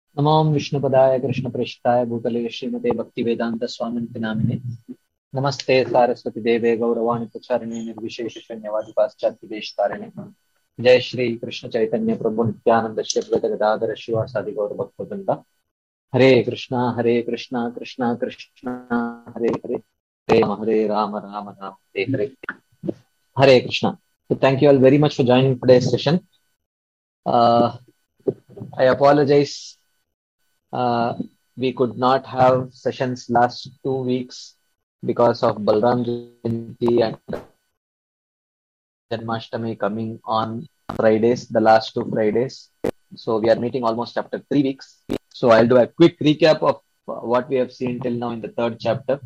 नमो विष्णुपदाय कृष्णप्रेष्ठाय भूतले श्रीमते भक्तिवेदांत स्वामिनिति नामिने नमस्ते सारस्वती देवे गौरवाणी प्रचारिणे निर्विशेष शून्यवादी पाश्चात्य देशतारिणे जय श्री कृष्ण चैतन्य प्रभु नित्यानंद श्री अद्वैत गदाधर शिवासादि गौर भक्तवृंद हरे Krishna Krishna Krishna Hare Hare Hare Ram Ram Ram Hare Hare Hare Krishna. So thank you all very much for joining today's session. I apologize. We could not have sessions last 2 weeks because of Balram Jayanti and Janmashtami coming on Fridays, the last 2 Fridays. So we are meeting almost after 3 weeks. So I'll do a quick recap of what we have seen till now in the third chapter.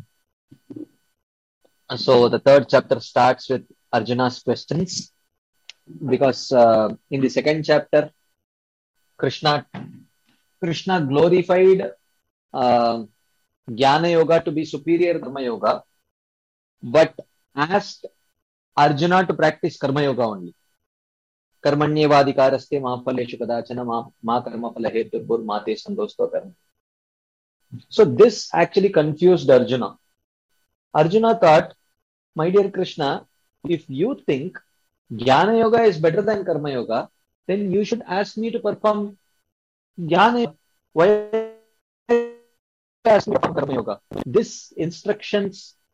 So the third chapter starts with Arjuna's questions because in the second chapter, Krishna glorified Jnana Yoga to be superior Karma Yoga, but asked Arjuna to practice Karma Yoga only. Karmanyevadikaraste ma phaleshu kadachana ma karma phala heturbhur mate sandosto karma. So this actually confused Arjuna. Arjuna thought, my dear Krishna, if you think Jnana Yoga is better than Karma Yoga, then you should ask me to perform Jnana Yoga. Why ask me to perform Karma Yoga? This instruction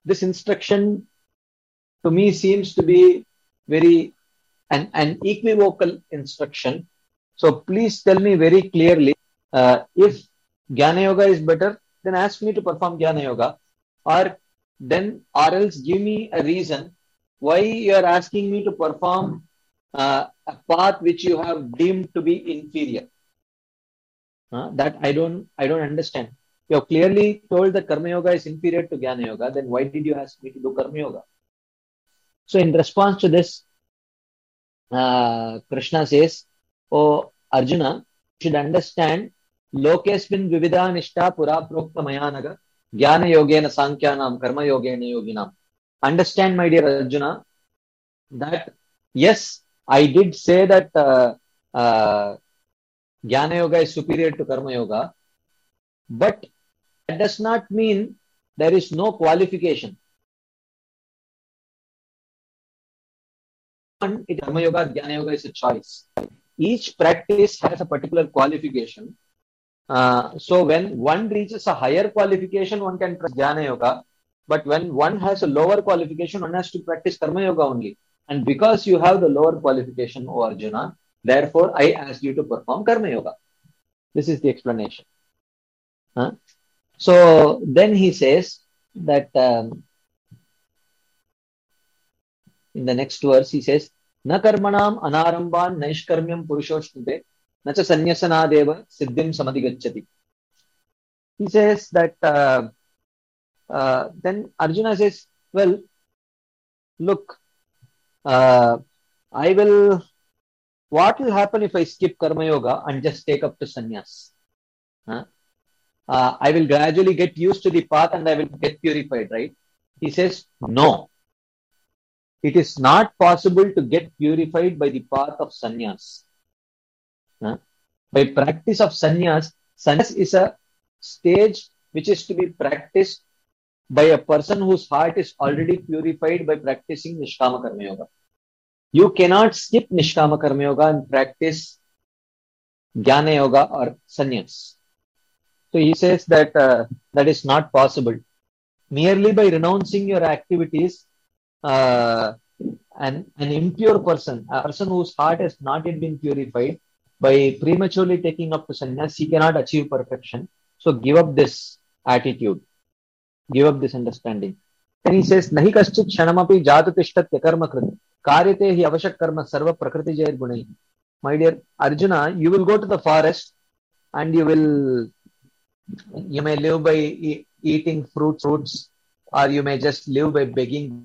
to me seems to be very an equivocal instruction. So please tell me very clearly, if Jnana Yoga is better, then ask me to perform Jnana Yoga, or else give me a reason why you are asking me to perform a path which you have deemed to be inferior. That I don't understand. You have clearly told that Karma Yoga is inferior to Jnana Yoga, then why did you ask me to do Karma Yoga? So in response to this, Krishna says, "Oh Arjuna, you should understand, Lokesmin Vividha Nishta Pura Prokta Mayanaga Jnana Yogena Sankyanam Karma Yogena Yoginam." Understand, my dear Arjuna, that yes, I did say that Jnana Yoga is superior to Karma Yoga, but that does not mean there is no qualification. Karma Yoga, Jnana Yoga is a choice. Each practice has a particular qualification. So when one reaches a higher qualification, one can practice Jnana Yoga. But when one has a lower qualification, one has to practice Karma Yoga only. And because you have the lower qualification, O Arjuna, therefore I ask you to perform Karma Yoga. This is the explanation. So then he says that in the next verse, he says, Na karmanam anaramban naishkarmyam purushoshnute na cha sanyasanadeva siddhim samadhigacchati. He says that then Arjuna says, well, look, what will happen if I skip Karma Yoga and just take up to sannyas? I will gradually get used to the path and I will get purified, right? He says, no. It is not possible to get purified by the path of sannyas. By practice of sannyas is a stage which is to be practiced by a person whose heart is already purified by practicing Nishkama Karma Yoga. You cannot skip Nishkama Karma Yoga and practice Jnana Yoga or sannyas. So he says that that is not possible. Merely by renouncing your activities, an impure person, a person whose heart has not yet been purified, by prematurely taking up to sannyas, he cannot achieve perfection. So give up this attitude. Give up this understanding. Then he says, Nahi kaschit kshanamapi jatu tishtatya karma krit. Karyate hi avashak karma sarva prakriti jayir gunai. My dear Arjuna, you will go to the forest and you may live by eating fruits, or you may just live by begging.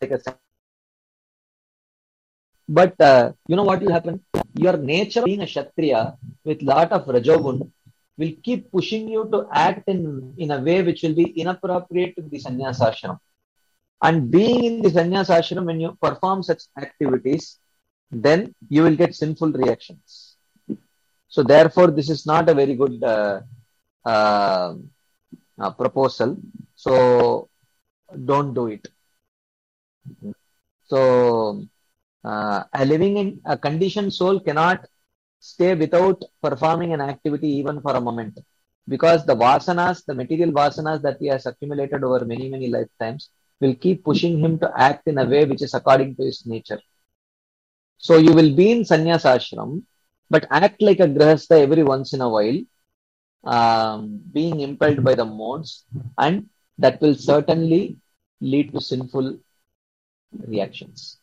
But you know what will happen? Your nature, being a Kshatriya with lot of Rajogun, will keep pushing you to act in a way which will be inappropriate to the sannyasa ashram. And being in the sannyasa ashram, when you perform such activities, then you will get sinful reactions. So therefore, this is not a very good uh, proposal. So don't do it. So a living in a conditioned soul cannot stay without performing an activity even for a moment, because the vasanas, the material vasanas that he has accumulated over many, many lifetimes, will keep pushing him to act in a way which is according to his nature. So you will be in sannyas ashram, but act like a grihastha every once in a while, being impelled by the modes, and that will certainly lead to sinful reactions.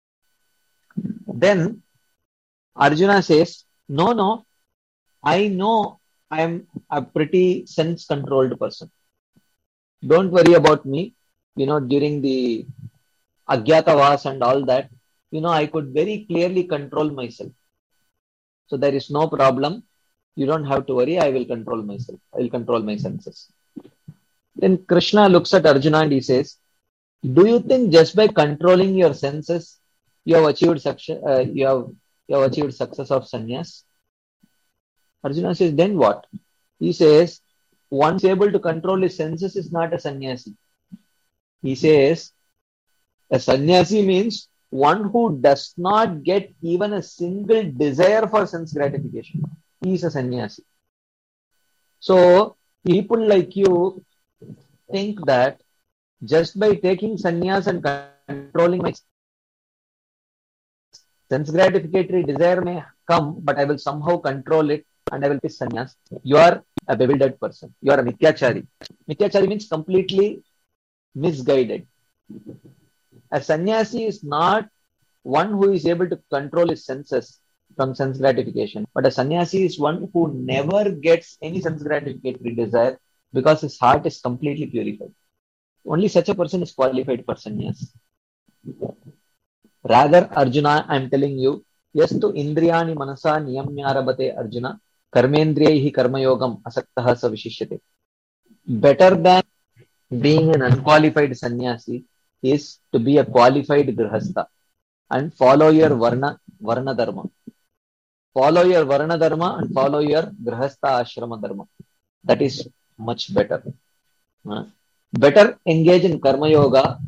Then Arjuna says, no, I know I am a pretty sense controlled person. Don't worry about me. During the Agyatavas and all that, I could very clearly control myself. So there is no problem. You don't have to worry. I will control myself. I will control my senses. Then Krishna looks at Arjuna and he says, do you think just by controlling your senses, you have achieved success? You have achieved success of sannyas? Arjuna says, then what? He says, once able to control his senses is not a sannyasi. He says, a sannyasi means one who does not get even a single desire for sense gratification. He is a sannyasi. So, people like you think that just by taking sannyas and controlling my sense gratificatory desire may come, but I will somehow control it and I will take sannyas. You are a bewildered person. You are a mithyachari. Mithyachari means completely misguided. A sannyasi is not one who is able to control his senses from sense gratification, but a sannyasi is one who never gets any sense gratificatory desire because his heart is completely purified. Only such a person is qualified for sannyas. Rather, Arjuna, I am telling you, yastu indriyani manasa niyamyarabate Arjuna, karmendriyahi karmayogam asaktaha sa vishishyate. Better than being an unqualified sannyasi is to be a qualified grihastha and follow your varna dharma. Follow your varna dharma and follow your grihastha ashrama dharma. That is much better. Better engage in karma yoga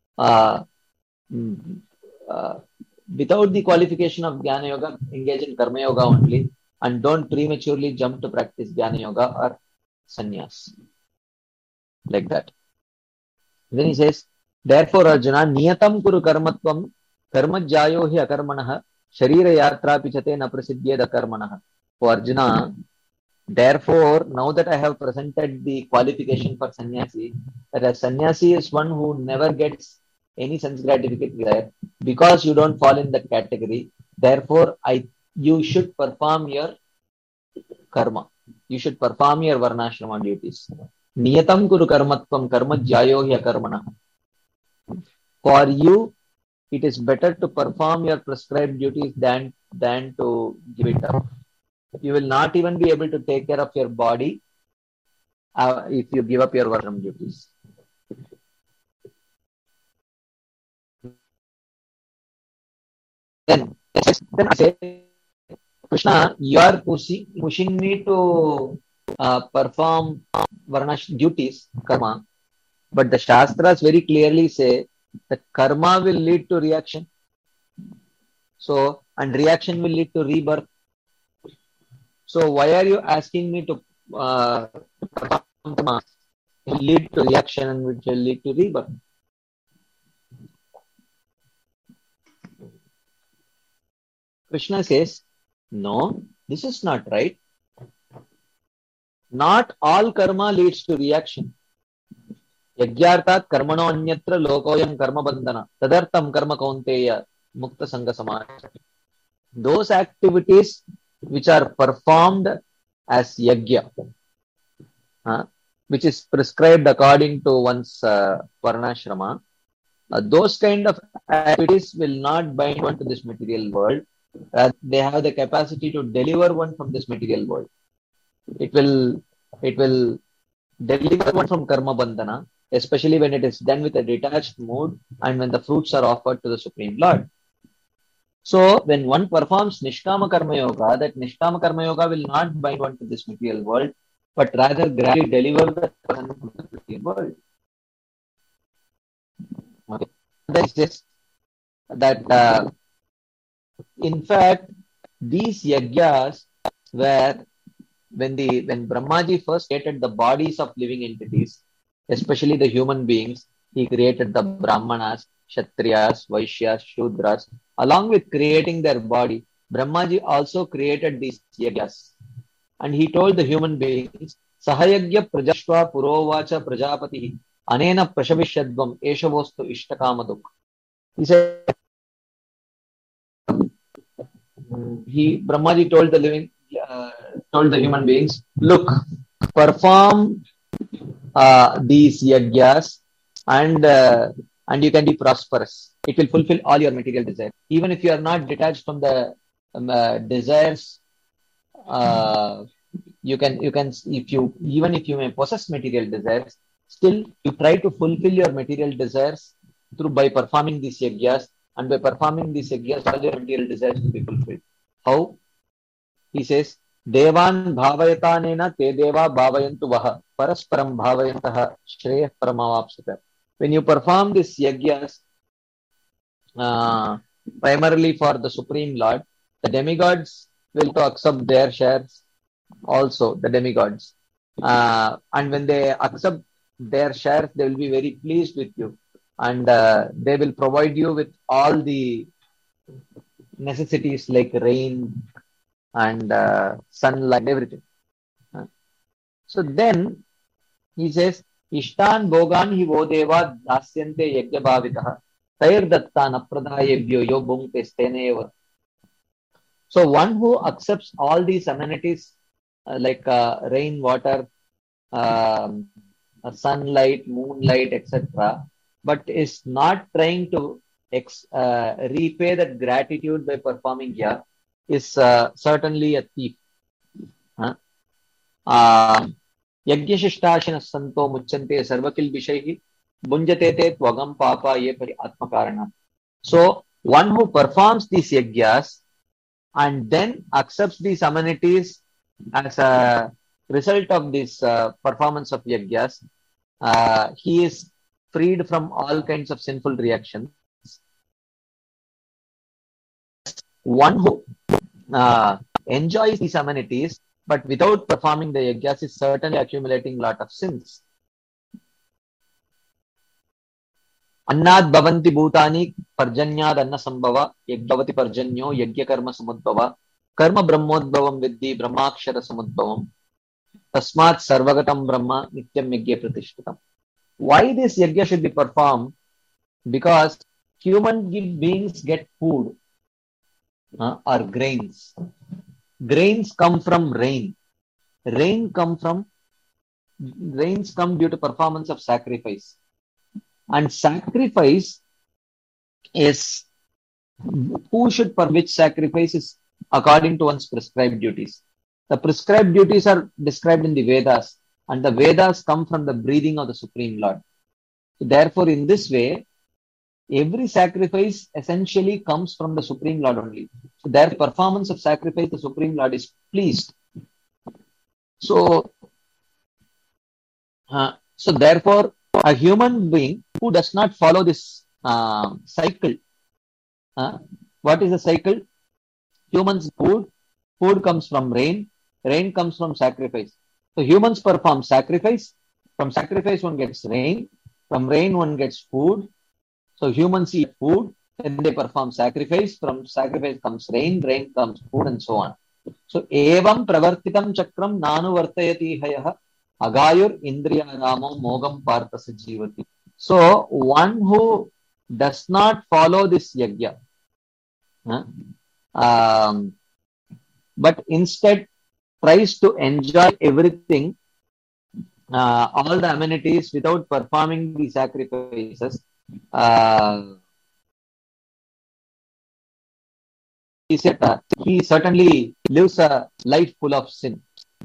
without the qualification of jnana yoga. Engage in karma yoga only, and don't prematurely jump to practice jnana yoga or sannyas like that. Then he says, therefore Arjuna, niyatam kuru karmatvam karmajjayo hi akarmanah sharira yatra pichate na prasiddhyed akarmanah. For Arjuna, therefore, now that I have presented the qualification for sannyasi, that a sannyasi is one who never gets any sense gratification desire, because you don't fall in that category. Therefore, you should perform your karma. You should perform your varnashrama duties. Niyatam kuru karmatvam karmajjayo hi akarmanah. For you, it is better to perform your prescribed duties than to give it up. You will not even be able to take care of your body if you give up your varnam duties. Then I say, Krishna, you are pushing me to perform varnash duties, karma, but the Shastras very clearly say that karma will lead to reaction. So, and reaction will lead to rebirth. So, why are you asking me to perform karma? It will lead to reaction and which will lead to rebirth. Krishna says, no, this is not right. Not all karma leads to reaction. Yagyartat karmano anyatra lokoyam karma bandhana tadartam karma kaunteya mukta sangha samana. Those activities which are performed as yagya, which is prescribed according to one's varnashrama, those kind of activities will not bind one to this material world. They have the capacity to deliver one from this material world. It will deliver one from karma bandhana, especially when it is done with a detached mood and when the fruits are offered to the Supreme Lord. So when one performs Nishkama Karma Yoga, that Nishkama Karma Yoga will not bind one to this material world, but rather gradually deliver the person to the material world. Okay. That is just that in fact these yagyas were when Brahmaji first created the bodies of living entities, especially the human beings, he created the Brahmanas, Kshatriyas, Vaishyas, Shudras. Along with creating their body, Brahmaji also created these yagyas. And he told the human beings, Sahayagya Prajashva Purovacha Prajapati Anena Prashavishadvam Eshavostu Ishtakamaduk. He said, Brahmaji told the human beings, look, perform these yagyas and you can be prosperous. It will fulfill all your material desires. Even if you are not detached from the desires, even if you may possess material desires, still you try to fulfill your material desires by performing these yagyas, and by performing these yagyas, all your material desires will be fulfilled. How? He says, Devan bhavayatanena te deva bhavayantu vaha parasparam bhavayantaha shreyah paramavapsita. When you perform these yagyas primarily for the Supreme Lord, the demigods will to accept their shares also, the demigods. And when they accept their shares, they will be very pleased with you. And they will provide you with all the necessities like rain and sunlight, everything. So then he says, Ishtan Bogan hi vodeva dasyante yajna bhavitaha tair datta napradayebhyo yo bhungte steneva. So one who accepts all these amenities like rain, water, sunlight, moonlight, etc., but is not trying to repay that gratitude by performing yajna, is certainly a thief. Yagyashishtashinas santo muchante sarvakil vishayhi bunjate te tvagam papa ye pari atmakarana. So one who performs these yagyas and then accepts these amenities as a result of this performance of yagyas, he is freed from all kinds of sinful reactions. One who enjoys these amenities but without performing the yagyas is certainly accumulating a lot of sins. Annad bhavanti bhutani parjanyad anna sambhava yagbhavati parjanyo yagya karma samudbhava karma brahmodbhavam vidhi brahmakshara samudbhavam tasmat sarvagatam brahma nityam yagya pratishtitam. Why this yagya should be performed? Because human beings get food or grains. Grains come from rain. Rains come due to performance of sacrifice. And sacrifice is which sacrifice is according to one's prescribed duties. The prescribed duties are described in the Vedas, and the Vedas come from the breathing of the Supreme Lord. So therefore, in this way, every sacrifice essentially comes from the Supreme Lord only. So their performance of sacrifice, the Supreme Lord is pleased. So therefore, a human being who does not follow this cycle, what is the cycle? Humans food comes from rain comes from sacrifice. So humans perform sacrifice, from sacrifice one gets rain, from rain one gets food. So humans eat food, then they perform sacrifice, from sacrifice comes rain comes food, and so on. So evam pravartitam chakram nanu vartayati hayah agayur indriya ramo mogam partasa jivati. So one who does not follow this yagya, but instead tries to enjoy everything, all the amenities without performing the sacrifices, he certainly lives a life full of sin.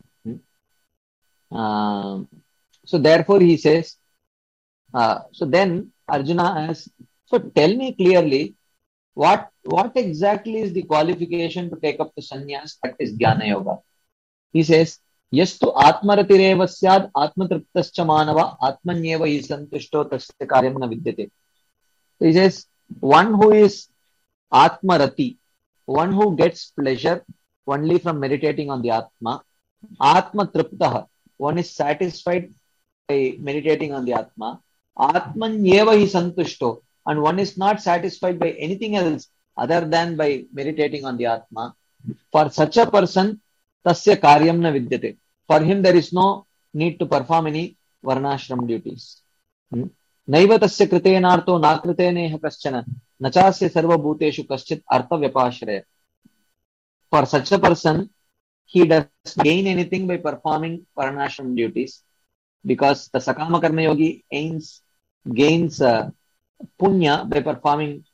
So therefore he says, so then Arjuna asks, so tell me clearly, what what exactly is the qualification to take up the sannyas? That is Jnana Yoga. He says, Yastu Atmaratireva Syad Atmatriptascha Manava Atmanyeva hi santushto tasya karyam na vidyate. He says, one who is Atmarati, one who gets pleasure only from meditating on the Atma, Atma Triptaha, one is satisfied by meditating on the Atma, Atmanyeva hi santushto, and one is not satisfied by anything else other than by meditating on the Atma. For such a person, tasya karyam na vidyate. For him, there is no need to perform any varnashram duties. Naiva tasya kritenartho na kriteneha kaschana nachasya sarva bhuteshu kaschit artha vyapashraya. For such a person, he does not gain anything by performing varnashram duties, because the Sakama Karma Yogi gains punya by performing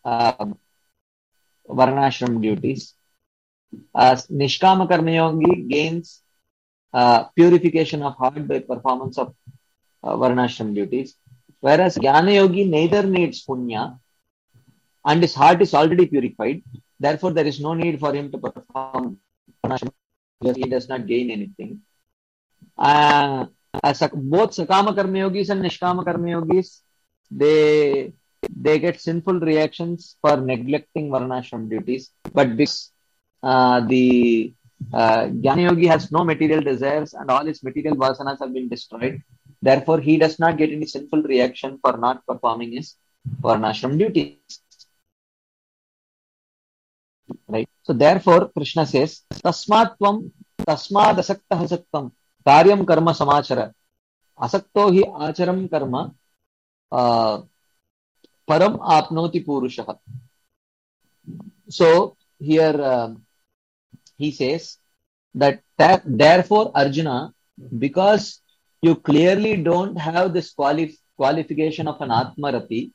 varnashram duties. As Nishkama Karma Yogi gains purification of heart by performance of varnashram duties. Whereas Jnana Yogi neither needs punya and his heart is already purified. Therefore, there is no need for him to perform varnashram because he does not gain anything. Both Sakama Karma Yogis and Nishkama Karma Yogis, they get sinful reactions for neglecting varnashram duties. But because the Jnana Yogi has no material desires and all his material vasanas have been destroyed, therefore he does not get any sinful reaction for not performing his varnashram duties. Right. So therefore, Krishna says, Tasmatvam Tasmadasaktaha Saktam Karyam Karma Samachara Asakto hi Acharam Karma Param Apnoti Purushaha. So here he says that therefore, Arjuna, because you clearly don't have this qualification of an Atmarati,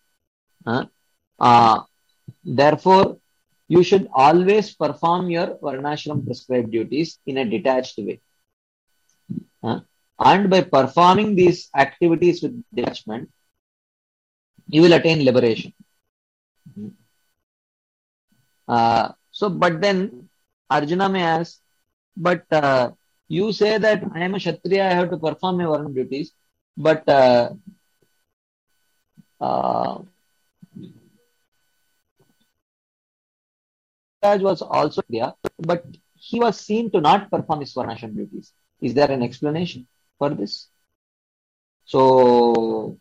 therefore you should always perform your varnashram prescribed duties in a detached way. And by performing these activities with detachment, you will attain liberation. But then Arjuna may ask, but you say that I am a Kshatriya, I have to perform my varna duties, but was also there, but he was seen to not perform his varnashram duties. Is there an explanation for this? So,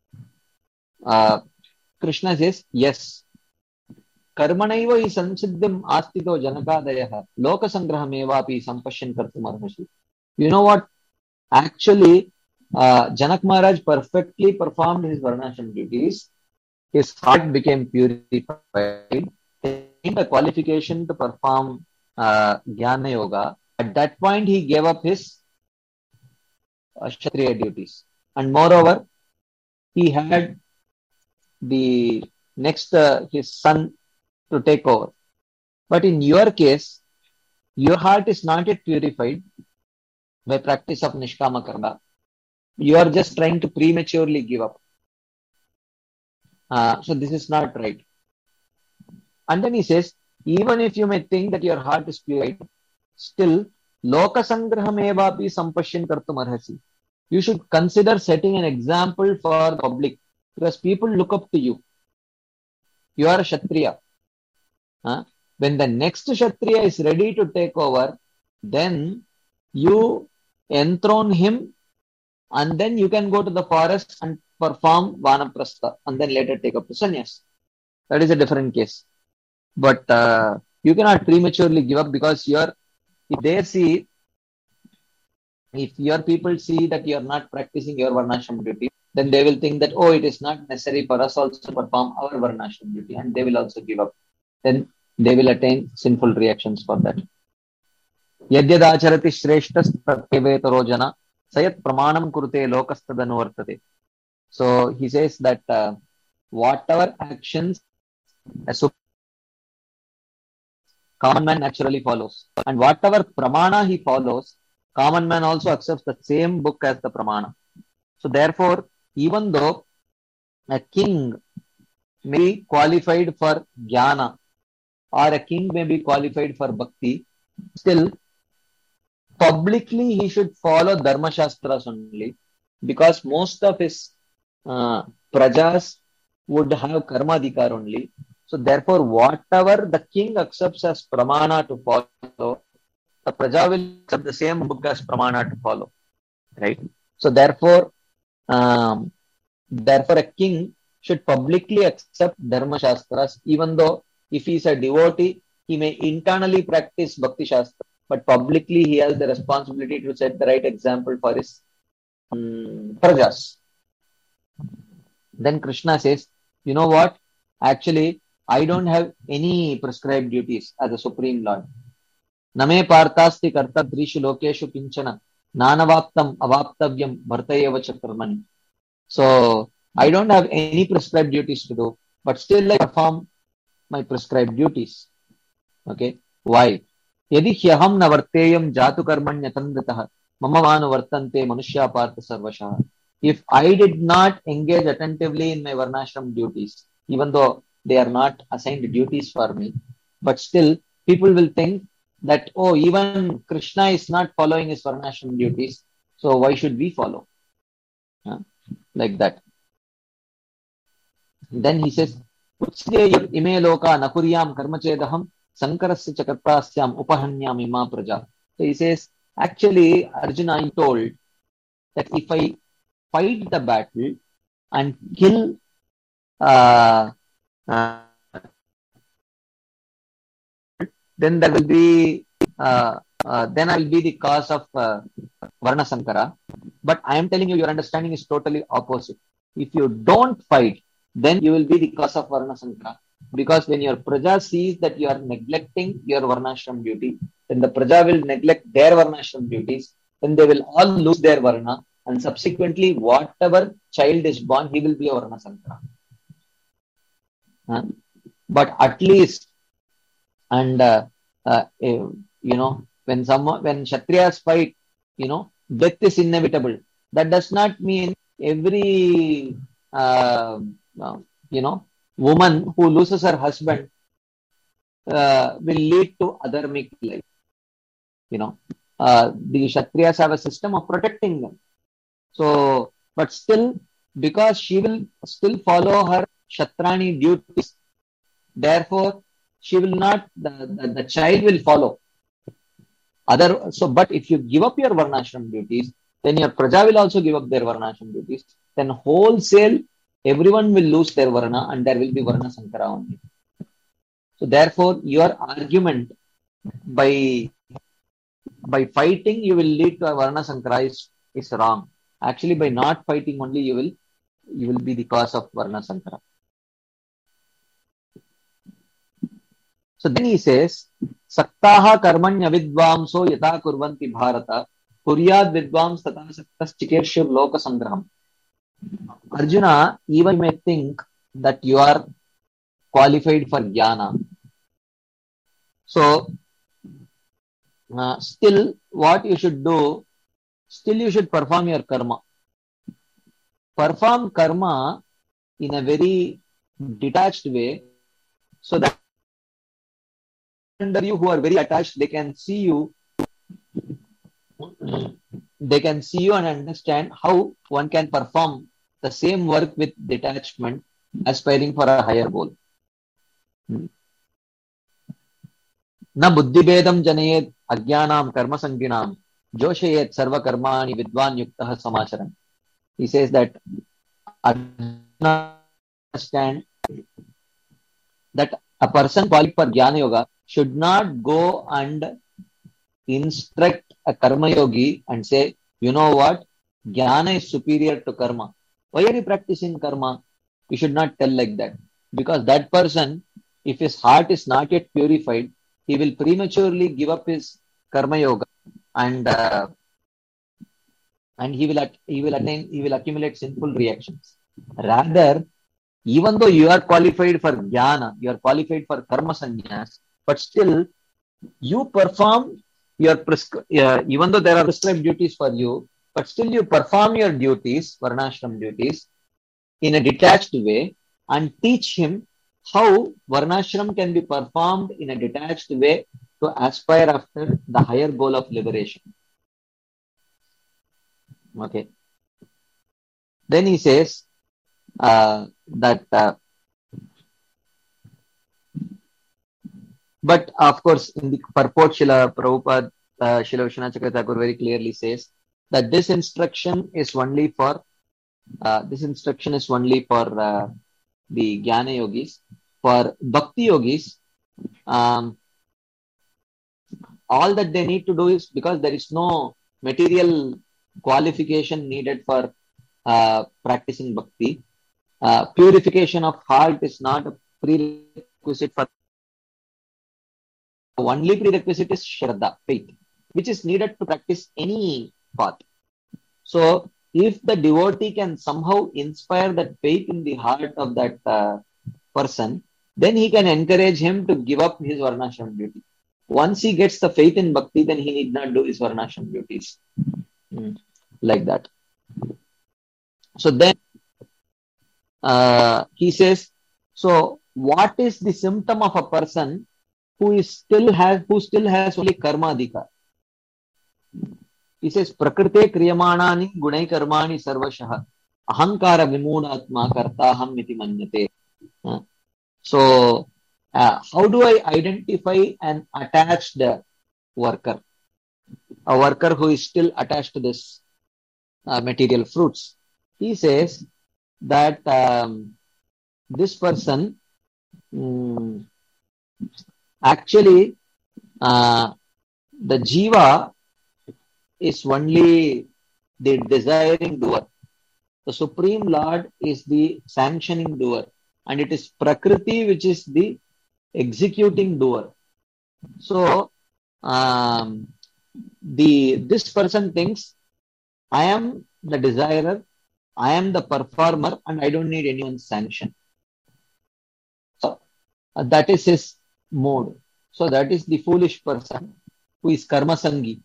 Krishna says, yes. Karmanaiva hi sansiddhim astito janakadayaha lokasangrahamevapi sampashyan kartum arhasi. You know what? Actually, Janak Maharaj perfectly performed his varnashram duties. His heart became purified. The qualification to perform Jnana Yoga. At that point, he gave up his Kshatriya duties. And moreover, he had the next, his son to take over. But in your case, your heart is not yet purified by practice of Nishkama Karma. You are just trying to prematurely give up. So this is not right. And then he says, even if you may think that your heart is purified, still, lokasangrahamevapi sampashyan kartum arhasi. You should consider setting an example for the public, because people look up to you. You are a Kshatriya. When the next Kshatriya is ready to take over, then you enthrone him, and then you can go to the forest and perform Vanaprastha, and then later take up the sannyas. That is a different case. But you cannot prematurely give up, because if your people see that you are not practicing your varnashram duty, then they will think that, oh, it is not necessary for us also to perform our varnashram duty, and they will also give up. Then they will attain sinful reactions for that. Yadyad acharati shreshtas tatyevetaro jana sayat pramanam kurute lokastadanuvartate. So he says that whatever actions a common man naturally follows, and whatever pramana he follows, common man also accepts the same book as the pramana. So therefore, even though a king may be qualified for jnana or a king may be qualified for bhakti, still publicly he should follow Dharma Shastras only, because most of his prajas would have karma adhikar only. So therefore, whatever the king accepts as pramana to follow, the praja will accept the same book as pramana to follow, right? So um, therefore a king should publicly accept Dharma Shastras, even though if he is a devotee, he may internally practice Bhakti Shastra, but publicly he has the responsibility to set the right example for his prajas. Then Krishna says, you know what? Actually, I don't have any prescribed duties as a Supreme Lord. Name partasti karta drishu lokeshu kinchana nanavaptam avaptavyam bhartayeva chakarmani. So, I don't have any prescribed duties to do, but still I perform my prescribed duties. Okay? Why? Yadi hyaham na varteyam jatu karmanyatandritah mama vanu vartante manushya partha sarvashaha. If I did not engage attentively in my varnashram duties, even though they are not assigned duties for me, but still people will think that, oh, even Krishna is not following his varnashram duties, so why should we follow? Like that. Then he says, ime loka nakuryam karmachedaham sankarasya chakartasyam upahanyam ima praja. So he says, actually, Arjuna, he told that if I fight the battle and kill then there will be then I will be the cause of Varna Sankara. But I am telling you, your understanding is totally opposite. If you don't fight, then you will be the cause of Varna Sankara. Because when your Praja sees that you are neglecting your Varnashram duty, then the Praja will neglect their Varnashram duties, then they will all lose their Varna, and subsequently, whatever child is born, he will be a Varna Sankara. But at least, and when Kshatriyas fight, death is inevitable. That does not mean every woman who loses her husband will lead to adharmic life. The Kshatriyas have a system of protecting them. So, but still, because she will still follow her Kshatrani duties, therefore she will not, the child will follow. But if you give up your Varnashram duties, then your Praja will also give up their Varnashram duties. Then wholesale, everyone will lose their Varna and there will be Varna Sankara only. So therefore, your argument by fighting you will lead to a Varna Sankara is wrong. Actually, by not fighting only you will be the cause of Varna Sankara. So then he says, Saktaha karmanya vidvamso yata kurvanti bharata kuryad vidvams tata saktas chikirshur loka sangraham. Arjuna, even may think that you are qualified for jnana. So, still what you should do, still you should perform your karma. Perform karma in a very detached way, so that under you who are very attached, they can see you and understand how one can perform the same work with detachment, aspiring for a higher goal. Na buddhi bedam janayet ajnanam karma sanginam joshayet sarva karmani vidvan yuktah samacharan. He says that Arjuna understand that a person qualified for Jnana Yoga should not go and instruct a karma yogi and say, you know what, Jnana is superior to karma. Why are you practicing karma? You should not tell like that. Because that person, if his heart is not yet purified, he will prematurely give up his karma yoga and he will accumulate sinful reactions. Rather, even though you are qualified for jnana, you are qualified for karma sannyas, but still you perform your even though there are prescribed duties for you, but still you perform your duties, varnashram duties, in a detached way and teach him how varnashram can be performed in a detached way to aspire after the higher goal of liberation. Okay. Then he says that, but of course, in the purport, Srila Prabhupada, Srila Vishwanath Chakravarti Thakur very clearly says that this instruction is only for the Jnana yogis. For Bhakti yogis, um, all that they need to do is, because there is no material qualification needed for practicing Bhakti, purification of heart is not a prerequisite for. Only prerequisite is Shraddha, faith, which is needed to practice any path. So, if the devotee can somehow inspire that faith in the heart of that person, then he can encourage him to give up his varnashram duty. Once he gets the faith in bhakti, then he need not do his varnashram duties. Like that. So then he says, so what is the symptom of a person who still has only karma adhikar? He says, Prakrite kriyamanani gunai karmani sarvashah ahankara vimudatma kartaham iti manyate. So, how do I identify an attached worker? A worker who is still attached to this material fruits. He says that this person actually the jiva is only the desiring doer. The Supreme Lord is the sanctioning doer, and it is Prakriti which is the executing doer. So this person thinks, I am the desirer, I am the performer, and I don't need anyone's sanction. So that is his mode. So that is the foolish person who is karma sangi.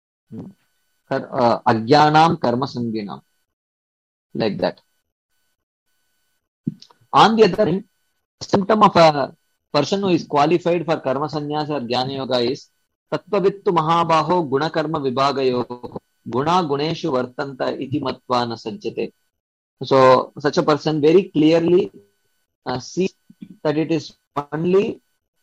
Ajnanam karma sanginam. Like that. On the other hand, symptom of a person who is qualified for karma sannyasa or jnana yoga is tattvavittu mahabaho guna karma vibhagayo guna guneshu vartanta iti matva na sajjate. So such a person very clearly sees that it is only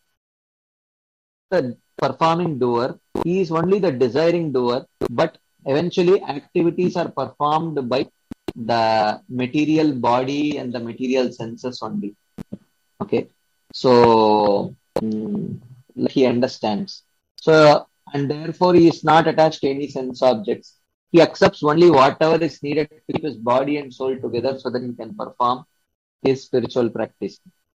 the performing doer, he is only the desiring doer, but eventually activities are performed by the material body and the material senses only. Okay. So he understands. So, and therefore he is not attached to any sense objects. He accepts only whatever is needed to keep his body and soul together so that he can perform his spiritual practice.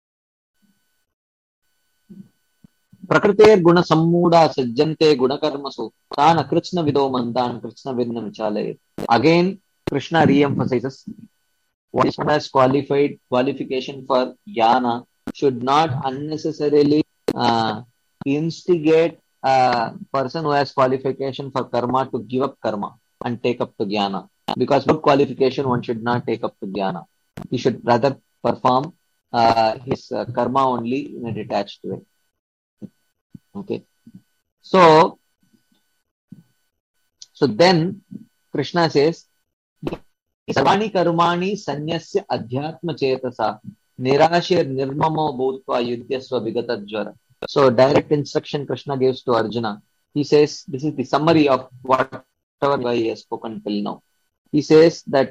Prakrite guna sammuda sajjante guna karmasu tan akrishna vido mandan krishna vidna vichalaye. Again, Krishna re-emphasizes what is as qualification for jnana should not unnecessarily instigate a person who has qualification for karma to give up karma and take up to jnana. Because without qualification, one should not take up to jnana. He should rather perform his karma only in a detached way. Okay. So then Krishna says, Sarvani karmani sanyasya adhyatma chetasa nirashir nirmamo bhutva yudhyasva vigatadjvara. So direct instruction Krishna gives to Arjuna. He says, this is the summary of whatever he has spoken till now. He says that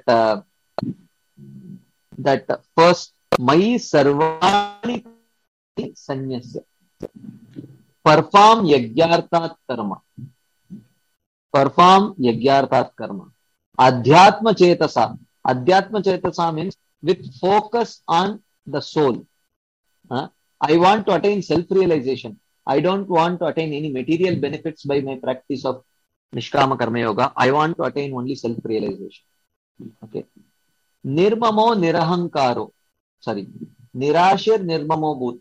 first, Mai sarvani sanyasya. Perform yagyartat karma. Perform yagyartat karma. Adhyatma chetasa. Adhyatma chetasa means with focus on the soul. I want to attain self-realization. I don't want to attain any material benefits by my practice of Nishkama Karma Yoga. I want to attain only self-realization. Okay. Nirmamo nirahankaro. Sorry. Nirashir nirmamo bhut.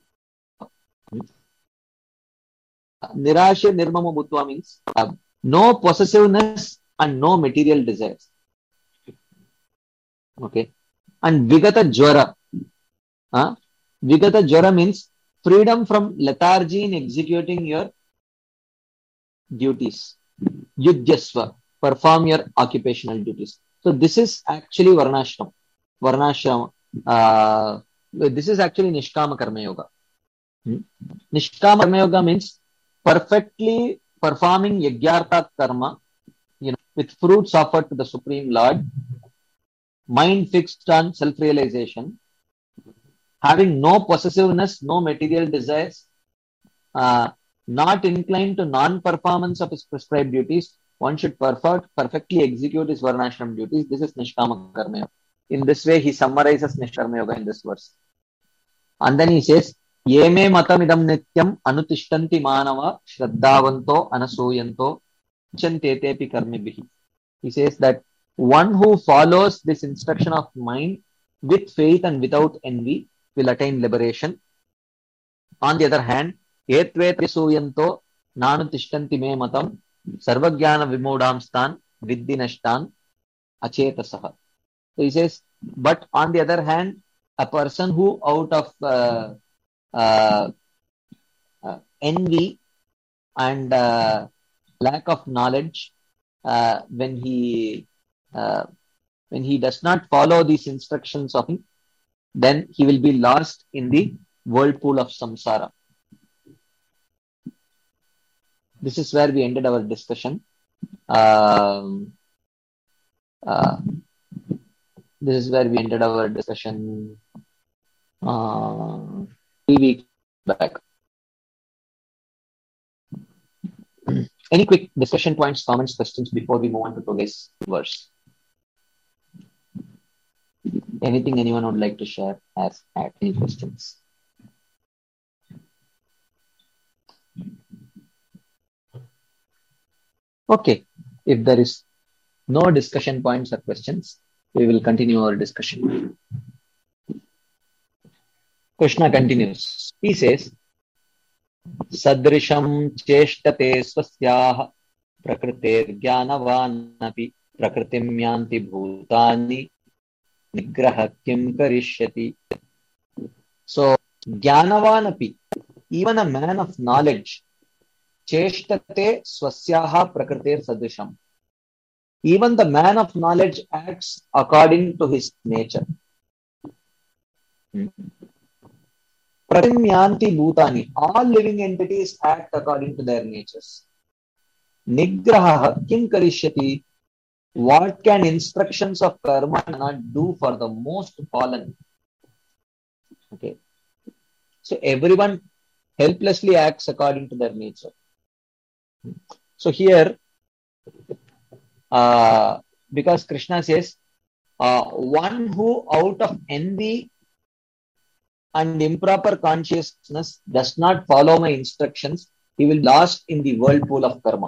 Nirashir nirmamo bhutva means no possessiveness and no material desires. Okay. And vigata jvara. Vigata Jara means freedom from lethargy in executing your duties. Yudhyasva, perform your occupational duties. So this is actually Varnashram. Varnashram. This is actually Nishkama Karma Yoga. Nishkama Karma Yoga means perfectly performing Yagyartha Karma, with fruits offered to the Supreme Lord, mind fixed on self-realization, having no possessiveness, no material desires, not inclined to non-performance of his prescribed duties. One should perfectly execute his Varnashram duties. This is Nishkama Karma Yoga. In this way, he summarizes Nishkama Yoga in this verse. And then he says, Yeme matam idam nityam anutishtanti manava shraddhavanto anasuyanto chantetepi karmibhihi. He says that one who follows this instruction of mind with faith and without envy will attain liberation. On the other hand, etvetasuyanto nanutishtanti me matam sarvajnana vimudamstan viddinashtan achetasaha. So he says, but on the other hand, a person who out of envy and lack of knowledge, when he does not follow these instructions of him, then he will be lost in the whirlpool of samsara. This is where we ended our discussion. This is where we ended our discussion 3 weeks back. Any quick discussion points, comments, questions before we move on to today's verse? Anything anyone would like to share as any questions? Okay. If there is no discussion points or questions, we will continue our discussion. Krishna continues. He says, Sadrisham cheshtate swasyah prakritir jnanavanapi prakritim yanti bhutani nigraha kim karishyati. So, jnanavanapi, even a man of knowledge, cheshtate swasyaha prakritir sadrisham. Even the man of knowledge acts according to his nature. Pratimyanti bhutani. All living entities act according to their natures. Nigraha kim karishyati. What can instructions of karma not do for the most fallen? Okay. So everyone helplessly acts according to their nature. So here, because Krishna says, one who out of envy and improper consciousness does not follow my instructions, he will be lost in the whirlpool of karma.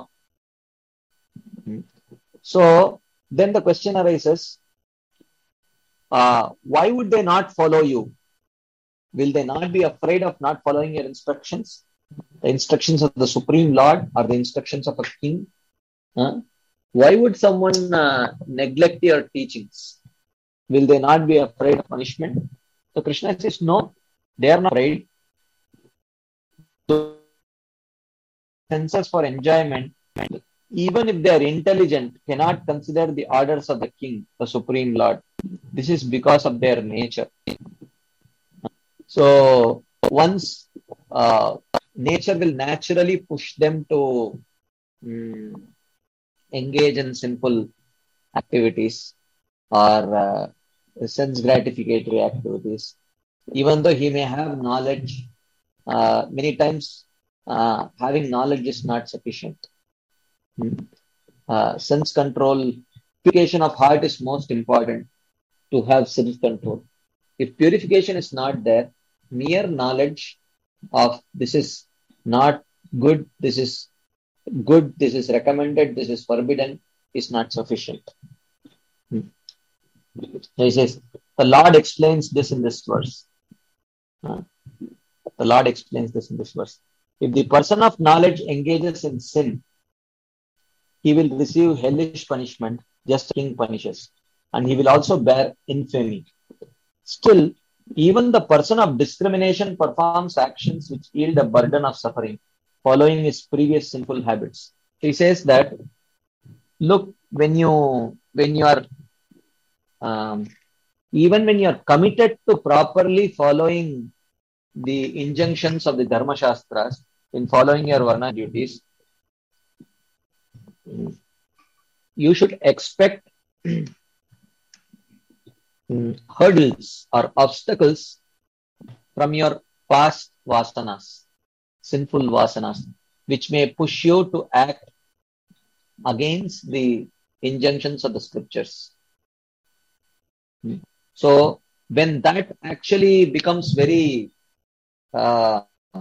So then the question arises, why would they not follow you? Will they not be afraid of not following your instructions? The instructions of the Supreme Lord or the instructions of a king? Why would someone neglect your teachings? Will they not be afraid of punishment? So Krishna says, no, they are not afraid. So, senses for enjoyment, even if they are intelligent, cannot consider the orders of the king, the Supreme Lord. This is because of their nature. So once nature will naturally push them to engage in sinful activities or sense gratificatory activities. Even though he may have knowledge, many times having knowledge is not sufficient. Sense control, purification of heart is most important to have self-control. If purification is not there, mere knowledge of this is not good, this is good, this is recommended, this is forbidden, is not sufficient. So he says, the Lord explains this in this verse. The Lord explains this in this verse. If the person of knowledge engages in sin, he will receive hellish punishment, just as king punishes, and he will also bear infamy. Still, Even the person of discrimination performs actions which yield a burden of suffering, following his previous sinful habits. He says that, look, when you are um, even when you are committed to properly following the injunctions of the Dharma Shastras, in following your Varna duties, you should expect hurdles or obstacles from your past vasanas, sinful vasanas, which may push you to act against the injunctions of the scriptures. So when that actually becomes very uh,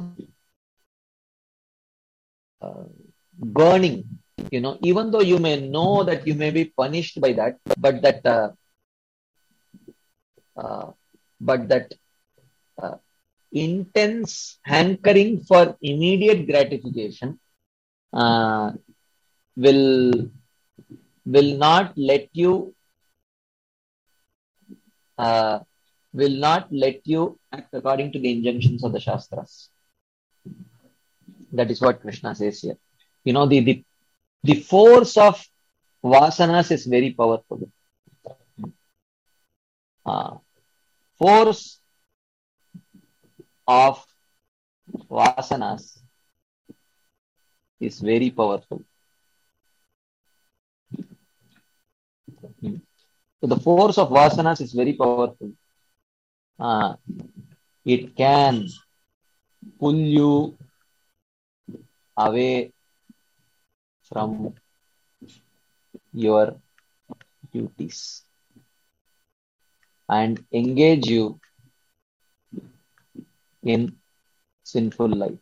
burning, even though you may know that you may be punished by that, uh, but that uh, intense hankering for immediate gratification uh, will will not let you uh, act according to the injunctions of the Shastras. That is what Krishna says here. The force of vasanas is very powerful. Force of vasanas is very powerful. So the force of vasanas is very powerful. It can pull you away from your duties and engage you in sinful life.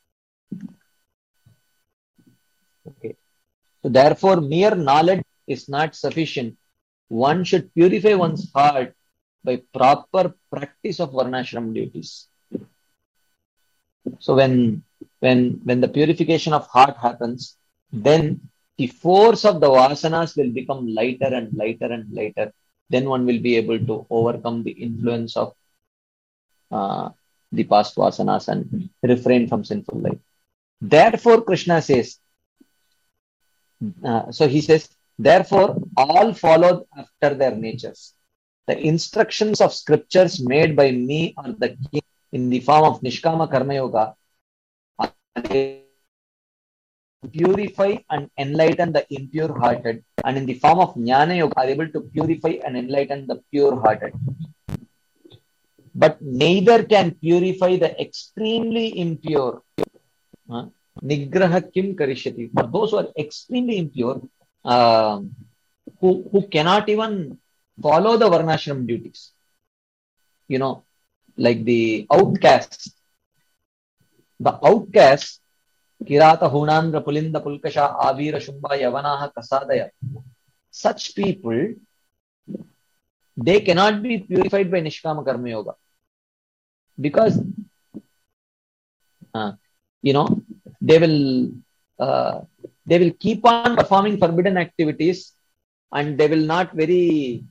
Okay. So therefore, mere knowledge is not sufficient. One should purify one's heart by proper practice of varnashram duties. So when the purification of heart happens, then the force of the vasanas will become lighter and lighter and lighter. Then one will be able to overcome the influence of the past vasanas and refrain from sinful life. Therefore, Krishna says, so he says, therefore, all followed after their natures. The instructions of scriptures made by me or the king in the form of Nishkama Karma Yoga purify and enlighten the impure hearted, and in the form of Jnana Yoga are able to purify and enlighten the pure hearted. But neither can purify the extremely impure. Nigraha kim karishyati. For those who are extremely impure, who cannot even follow the varnashram duties, like the outcasts. The outcasts, Kirata Hunandra Pulinda Pulkasha Avira Shumba Yavanaha Kasadaya. Such people, they cannot be purified by Nishkama Karma Yoga. Because, they will keep on performing forbidden activities, and they will not very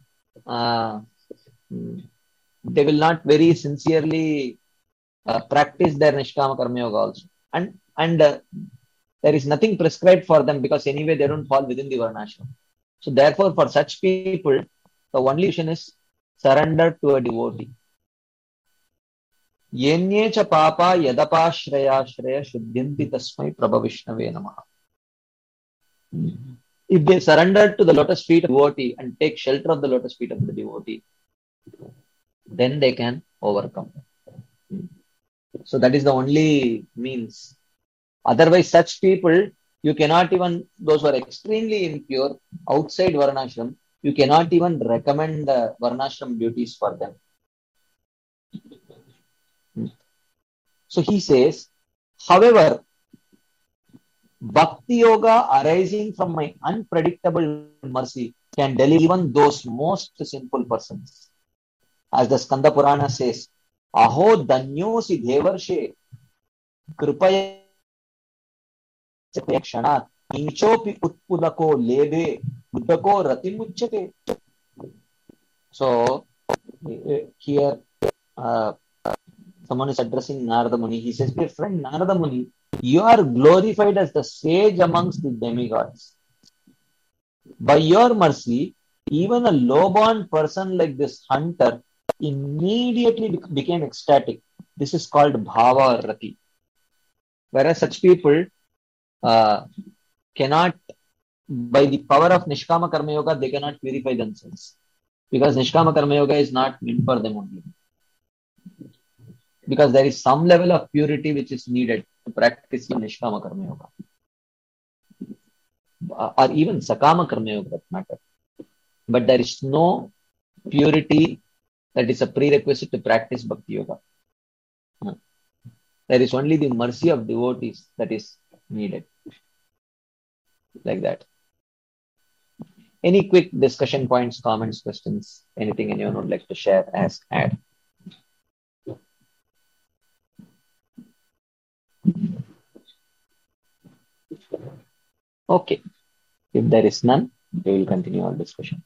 sincerely practice their Nishkama Karma Yoga also. And there is nothing prescribed for them, because anyway they don't fall within the varnashram. So therefore, for such people, the only solution is surrender to a devotee. Yenyecha papa yadapa shraya shraya shuddhinti tasmai prabhavishnave namaha. If they surrender to the lotus feet of the devotee and take shelter of the lotus feet of the devotee, then they can overcome. So that is the only means. Otherwise, such people, you cannot even, those who are extremely impure outside varnashram, you cannot even recommend the varnashram duties for them. So he says, however, Bhakti Yoga arising from my unpredictable mercy can deliver even those most sinful persons. As the Skanda Purana says, Aho danyosi devarshe kripaya kshanat inchopi utpudako lebe buddhako ratimuchyate. So here someone is addressing Narada Muni. He says, dear friend Narada Muni, you are glorified as the sage amongst the demigods. By your mercy, even a low-born person like this hunter immediately became ecstatic. This is called bhava or rati. Whereas such people cannot, by the power of Nishkama Karma Yoga, they cannot purify themselves. Because Nishkama Karma Yoga is not meant for them only. Because there is some level of purity which is needed to practice Nishkama Karma Yoga. Or even Sakama Karma Yoga, that matter. But there is no purity that is a prerequisite to practice Bhakti Yoga. There is only the mercy of devotees that is needed. Like that. Any quick discussion points, comments, questions, anything anyone would like to share, ask, add? Okay. If there is none, we will continue our discussion.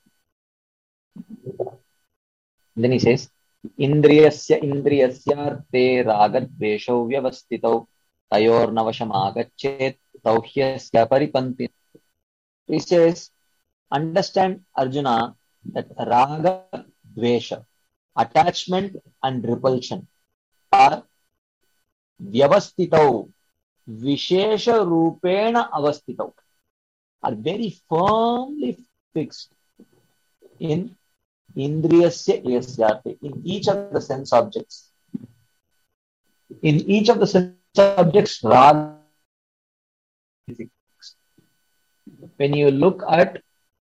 Then he says, Indriyasya indriyasyarte ragadveshau vyavastitau tayornavasham agachet tauhyasya paripanti. He says, understand, Arjuna, that raga, dvesha, attachment and repulsion are vyavastitau, vishesha rupena avastitau, are very firmly fixed in indriyasya yasyate, in each of the sense objects. In each of the sense objects, raga is fixed. When you look at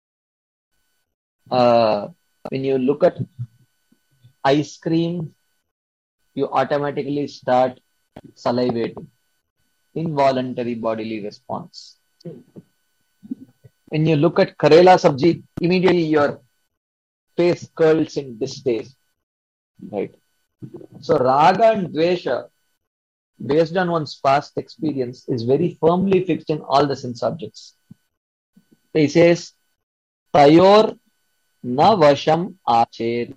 ice cream, you automatically start salivating. Involuntary bodily response. When you look at Karela sabji, immediately your face curls in distaste. Right? So raga and dvesha, based on one's past experience, is very firmly fixed in all the sense objects. He says, Tayor na vasham achet.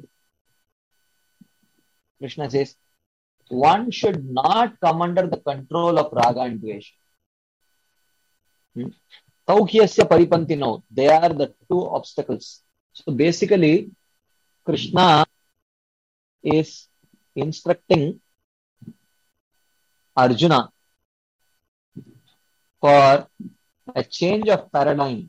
Krishna says, one should not come under the control of raga and dvesha. Tauhyasya paripantino, they are the two obstacles. So basically, Krishna is instructing Arjuna for a change of paradigm.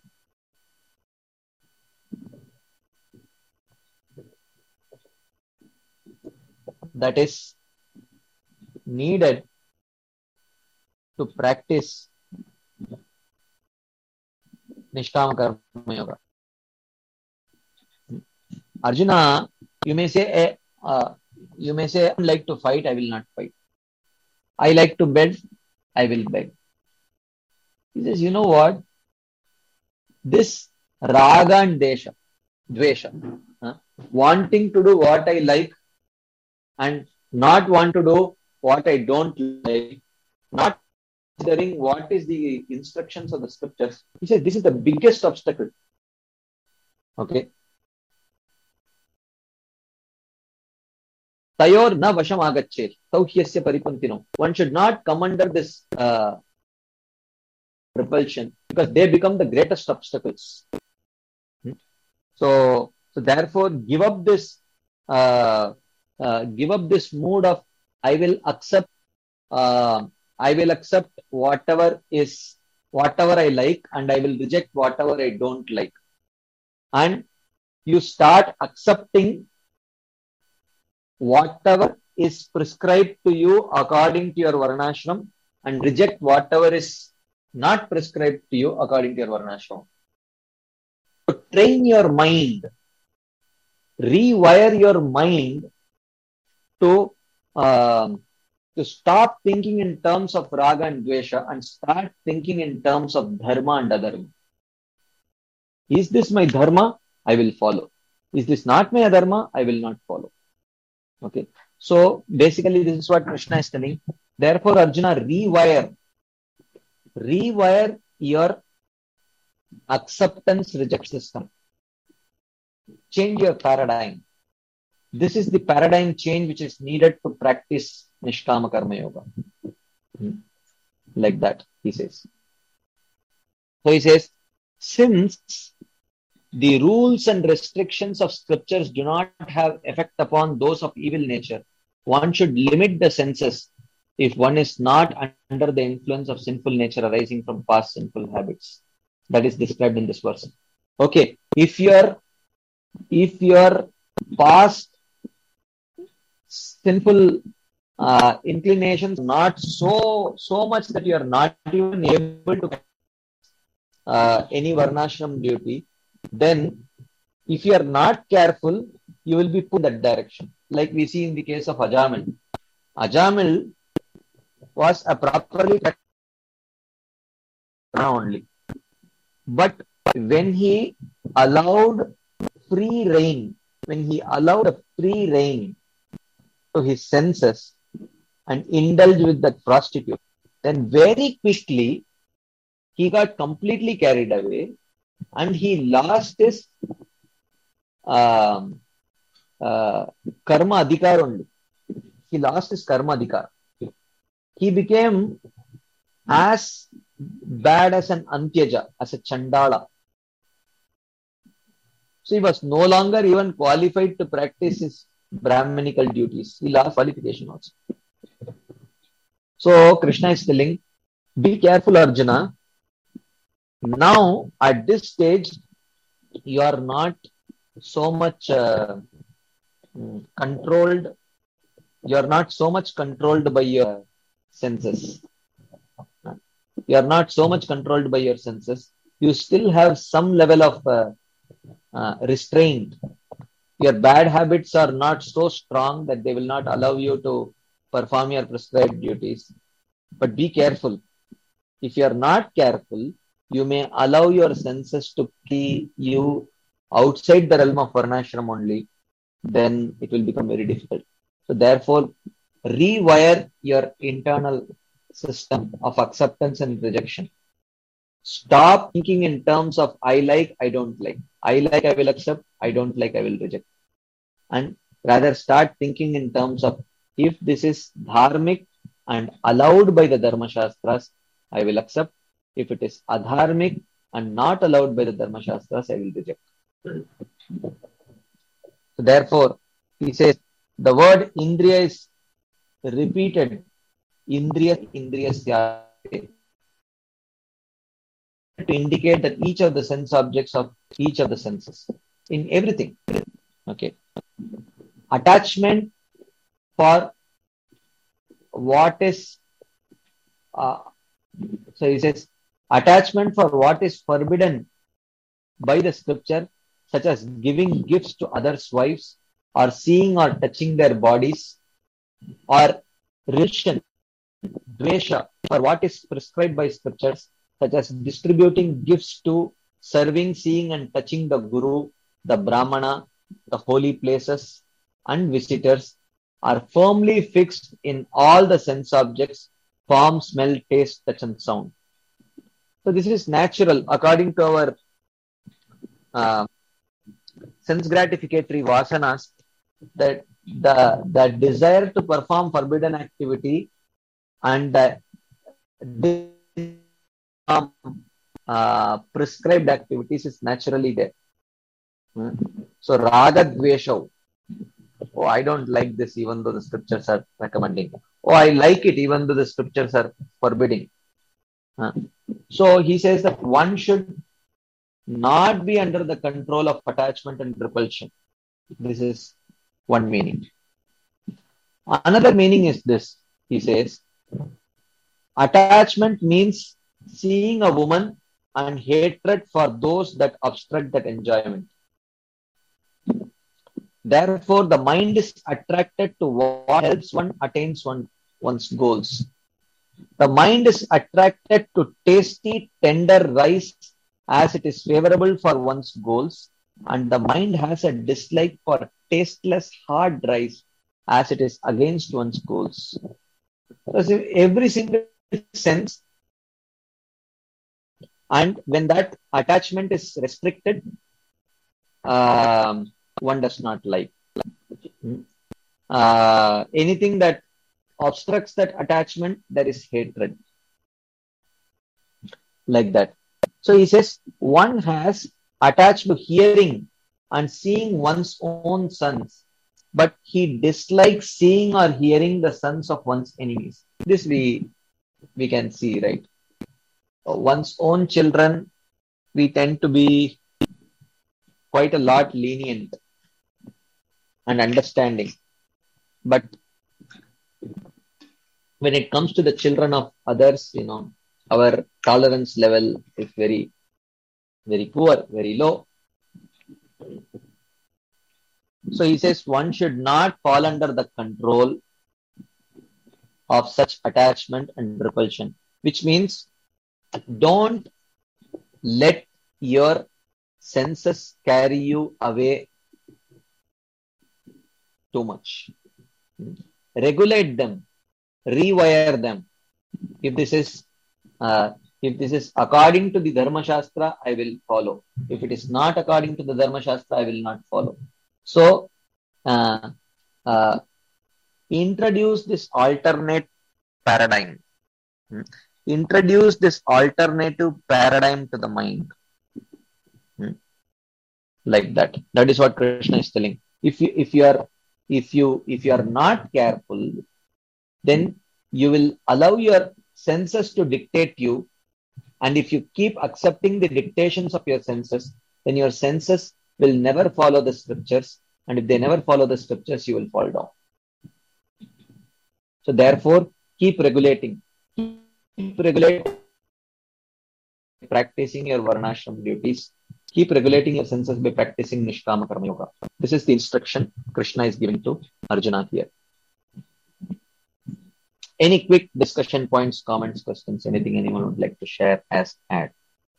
That is needed to practice Nishkama Karma Yoga. Arjuna, you may say, I like to fight, I will not fight. I like to beg, I will beg. He says, you know what? This raga and dvesha, wanting to do what I like and not want to do what I don't like, not considering what is the instructions of the scriptures. He says this is the biggest obstacle. Okay. Tayor na vasham agachet, tauhyasya paripantino. One should not come under this repulsion because they become the greatest obstacles. So therefore, give up this mood of I will accept whatever I like and I will reject whatever I don't like. And you start accepting whatever is prescribed to you according to your varnashram and reject whatever is not prescribed to you according to your varnashram. So train your mind, rewire your mind to stop thinking in terms of raga and dvesha and start thinking in terms of dharma and adharma. Is this my dharma? I will follow. Is this not my adharma? I will not follow. Okay. So basically this is what Krishna is telling. Therefore, Arjuna, rewire your acceptance reject system. Change your paradigm. This is the paradigm change which is needed to practice Nishkama Karma Yoga. Like that, he says. So he says, since the rules and restrictions of scriptures do not have effect upon those of evil nature, one should limit the senses if one is not under the influence of sinful nature arising from past sinful habits. That is described in this verse. Okay, if your past sinful inclinations not so much that you are not even able to any varnashram duty, then if you are not careful, you will be put in that direction. Like we see in the case of Ajamil. Ajamil was a properly only. But when he allowed free rein, to his senses and indulged with that prostitute, then very quickly he got completely carried away and he lost his karma adhikar only. He lost his karma adhikar. He became as bad as an antyaja, as a chandala. So he was no longer even qualified to practice his Brahminical duties. He lost qualification also. So Krishna is telling, be careful, Arjuna. Now at this stage, you are not so much controlled. You are not so much controlled by your senses. You are not so much controlled by your senses. You still have some level of restraint. Your bad habits are not so strong that they will not allow you to perform your prescribed duties. But be careful. If you are not careful, you may allow your senses to keep you outside the realm of varnashram only. Then it will become very difficult. So therefore, rewire your internal system of acceptance and rejection. Stop thinking in terms of I like, I don't like. I like, I will accept. I don't like, I will reject. And rather start thinking in terms of if this is dharmic and allowed by the Dharma Shastras, I will accept. If it is adharmic and not allowed by the Dharma Shastras, I will reject. So therefore, he says the word Indriya is repeated. Indriya, to indicate that each of the sense objects of each of the senses in everything. Okay. Attachment for what is so he says attachment for what is forbidden by the scripture, such as giving gifts to others' wives or seeing or touching their bodies, or relation, dvesha for what is prescribed by scriptures, such as distributing gifts to, serving, seeing and touching the guru, the brahmana, the holy places and visitors, are firmly fixed in all the sense objects, form, smell, taste, touch and sound. So this is natural according to our sense gratificatory vasanas, that the desire to perform forbidden activity and the prescribed activities is naturally there. So raga dvesha. Oh, I don't like this even though the scriptures are recommending. Oh, I like it even though the scriptures are forbidding. So he says that one should not be under the control of attachment and repulsion. This is one meaning. Another meaning is this. He says, attachment means seeing a woman and hatred for those that obstruct that enjoyment. Therefore, the mind is attracted to what helps one attain one's goals. The mind is attracted to tasty, tender rice as it is favorable for one's goals, and the mind has a dislike for tasteless, hard rice as it is against one's goals. So every single sense, and when that attachment is restricted, one does not like. Anything that obstructs that attachment, there is hatred. Like that. So he says, one has attached to hearing and seeing one's own sons, but he dislikes seeing or hearing the sons of one's enemies. This we can see, right? One's own children, we tend to be quite a lot lenient and understanding. But when it comes to the children of others, our tolerance level is very, very poor, very low. So he says one should not fall under the control of such attachment and repulsion, which means don't let your senses carry you away too much. Regulate them, rewire them. If this is according to the Dharma Shastra, I will follow. If it is not according to the Dharma Shastra, I will not follow. So, introduce this alternate paradigm. Introduce this alternative paradigm to the mind. Like that. That is what Krishna is telling. If you are not careful, then you will allow your senses to dictate you. And if you keep accepting the dictations of your senses, then your senses will never follow the scriptures. And if they never follow the scriptures, you will fall down. So therefore, keep regulating. Keep regulating, practicing your varnashram duties. Keep regulating your senses by practicing Nishkama Karma Yoga. This is the instruction Krishna is giving to Arjuna here. Any quick discussion points, comments, questions, anything anyone would like to share as add?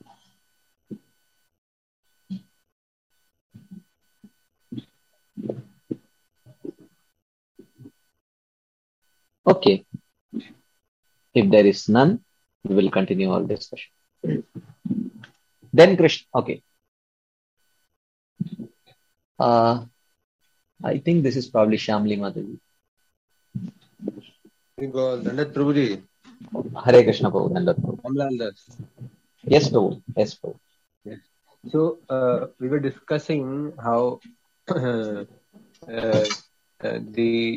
Okay. If there is none, we will continue our discussion. Then Krishna, okay. I think this is probably Shamli Madhavi. Dandat Prabhuji. Hare Krishna Prabhu, Dandat Prabhu. Ramlal Das. Yes, Prabhu. Yes, Prabhu. Yes. So we were discussing how the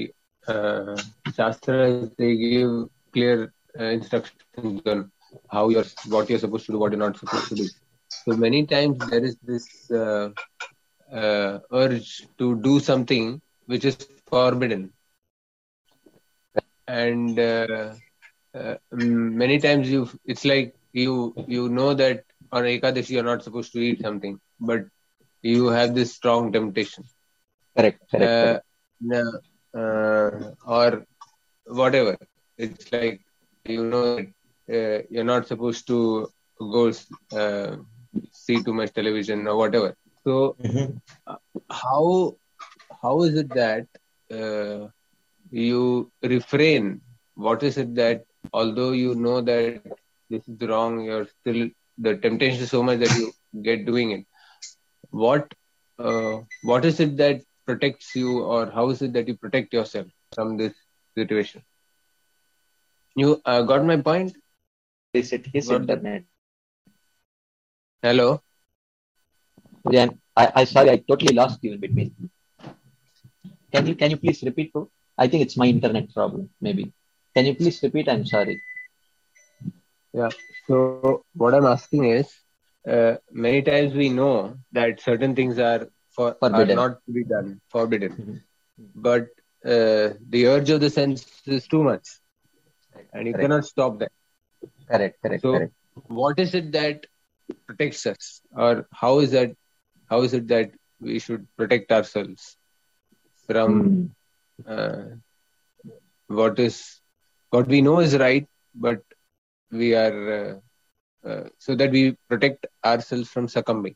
Shastras, they give clear instructions on what you're supposed to do, what you're not supposed to do. So many times there is this urge to do something which is forbidden. And many times it's like you know that on Ekadashi you're not supposed to eat something, but you have this strong temptation. Correct. Or whatever. It's like that you're not supposed to go see too much television or whatever. So how is it that you refrain? What is it that, although you know that this is wrong, you're still, the temptation is so much that you get doing it? What is it that protects you, or how is it that you protect yourself from this situation? You got my point? Is it his internet? Hello? Yeah, I sorry, I totally lost you in between. Can you please repeat, bro? I think it's my internet problem, maybe. Can you please repeat? I'm sorry. Yeah. So what I'm asking is, many times we know that certain things are not to be done, forbidden. But the urge of the sense is too much, and you cannot stop that. Correct. What is it that protects us, or how is it that we should protect ourselves from what we know is right, but we are so that we protect ourselves from succumbing?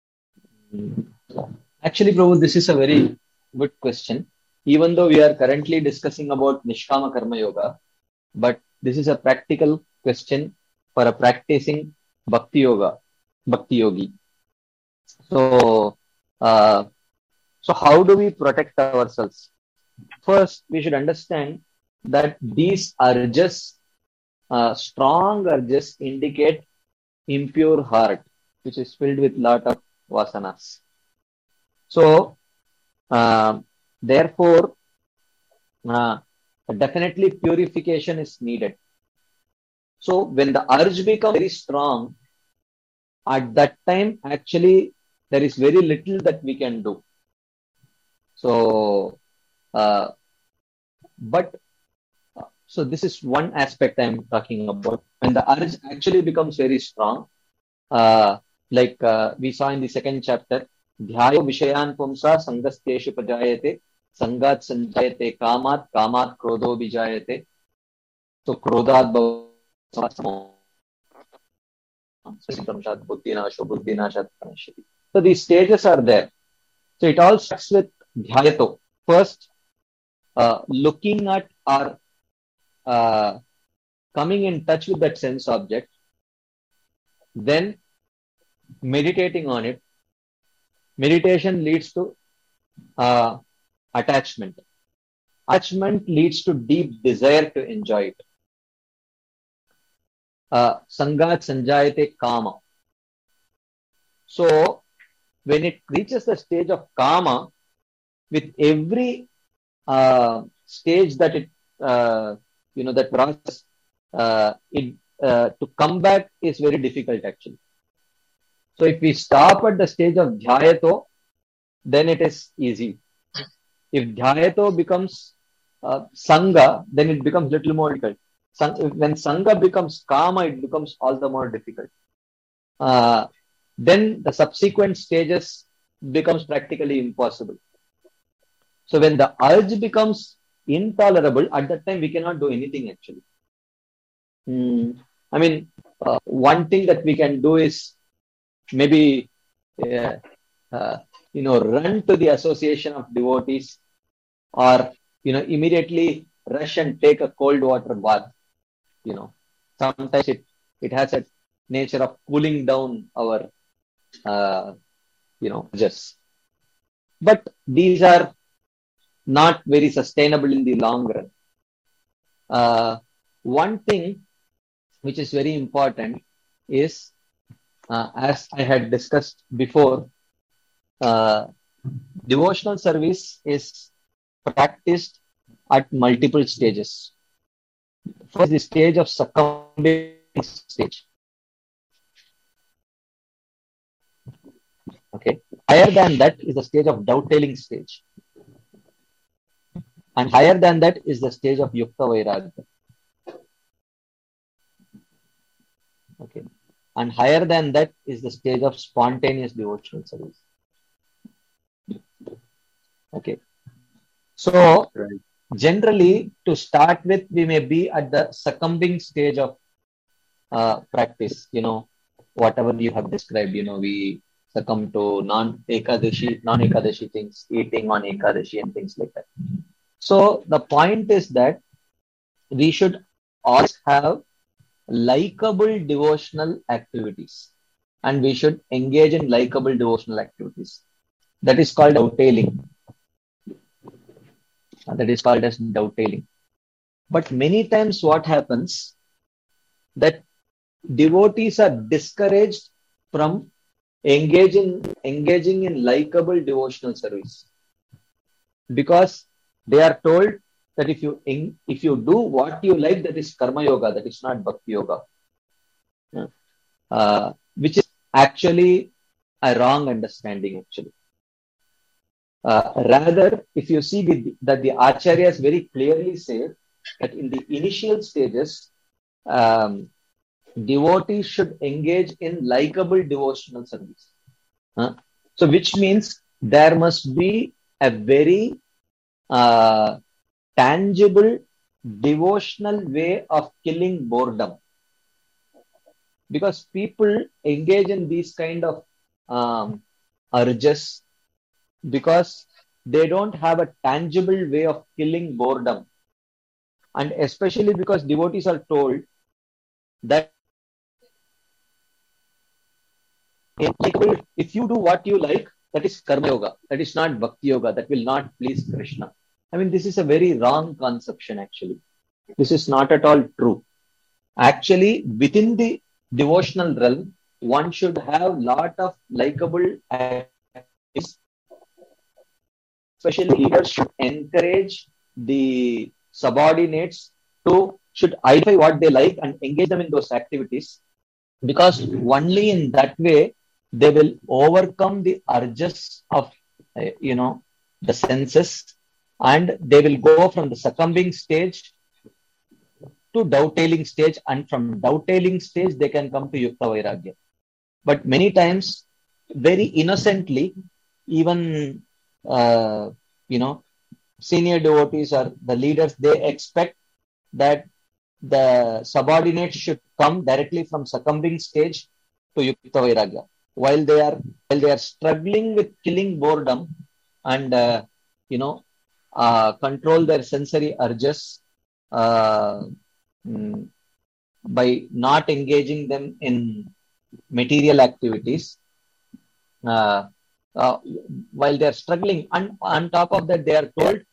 Actually, Prabhu, this is a very good question. Even though we are currently discussing about Nishkama Karma Yoga, but this is a practical question for a practicing Bhakti Yogi. So, So how do we protect ourselves? First, we should understand that these urges, strong urges, indicate impure heart, which is filled with lot of vasanas. So, therefore, uh, definitely purification is needed. So, when the urge becomes very strong, at that time, actually, there is very little that we can do. So, uh, but so this is one aspect I'm talking about. When the urge actually becomes very strong, we saw in the second chapter, dhyayo vishayan pumsa sangastyeshu pajayate, sangat sanjayate kamat, kamat krodho bijayate, so krodhat bhavasamo, buddhinashat pranashyati. So these stages are there. So it all starts with dhyayato. First, looking at or coming in touch with that sense object, then meditating on it. Meditation leads to attachment. Attachment leads to deep desire to enjoy it. Sangat sanjayate kama. So when it reaches the stage of kama, with every stage that it, that process, to come back is very difficult actually. So if we stop at the stage of dhyayato, then it is easy. If dhyayato becomes sangha, then it becomes little more difficult. When sangha becomes kama, it becomes all the more difficult. Then the subsequent stages becomes practically impossible. So when the urge becomes intolerable, at that time we cannot do anything actually. One thing that we can do is maybe run to the association of devotees, or immediately rush and take a cold water bath. Sometimes it has a nature of cooling down our urges. But these are not very sustainable in the long run. One thing which is very important is, as I had discussed before, devotional service is practiced at multiple stages. First, the stage of succumbing stage. Okay. Higher than that is the stage of doubttailing stage. And higher than that is the stage of yukta vairagya. Okay. And higher than that is the stage of spontaneous devotional service. Okay. So, generally, to start with, we may be at the succumbing stage of practice. Whatever you have described, we succumb to non-Ekadashi things, eating on Ekadashi and things like that. So, the point is that we should always have likable devotional activities, and we should engage in likable devotional activities. That is called doubttailing. That is called as doubttailing. But many times what happens, that devotees are discouraged from engaging in likable devotional service, because they are told that if you do what you like, that is karma yoga, that is not bhakti yoga, which is actually a wrong understanding actually. Rather, if you see that the acharyas very clearly say that in the initial stages, devotees should engage in likable devotional service. So which means there must be a very tangible devotional way of killing boredom. Because people engage in these kind of urges because they don't have a tangible way of killing boredom. And especially because devotees are told that if you do what you like, that is karma yoga. That is not bhakti yoga. That will not please Krishna. I mean, this is a very wrong conception actually. This is not at all true. Actually, within the devotional realm, one should have lot of likable activities. Especially leaders should encourage the subordinates to should identify what they like and engage them in those activities, because only in that way they will overcome the urges of the senses, and they will go from the succumbing stage to dovetailing stage, and from dovetailing stage they can come to yukta vairagya. But many times, very innocently, even senior devotees or the leaders, they expect that the subordinates should come directly from succumbing stage to yukta vairagya, while they are struggling with killing boredom and control their sensory urges uh, by not engaging them in material activities. Uh, while they are struggling, and on top of that, they are told,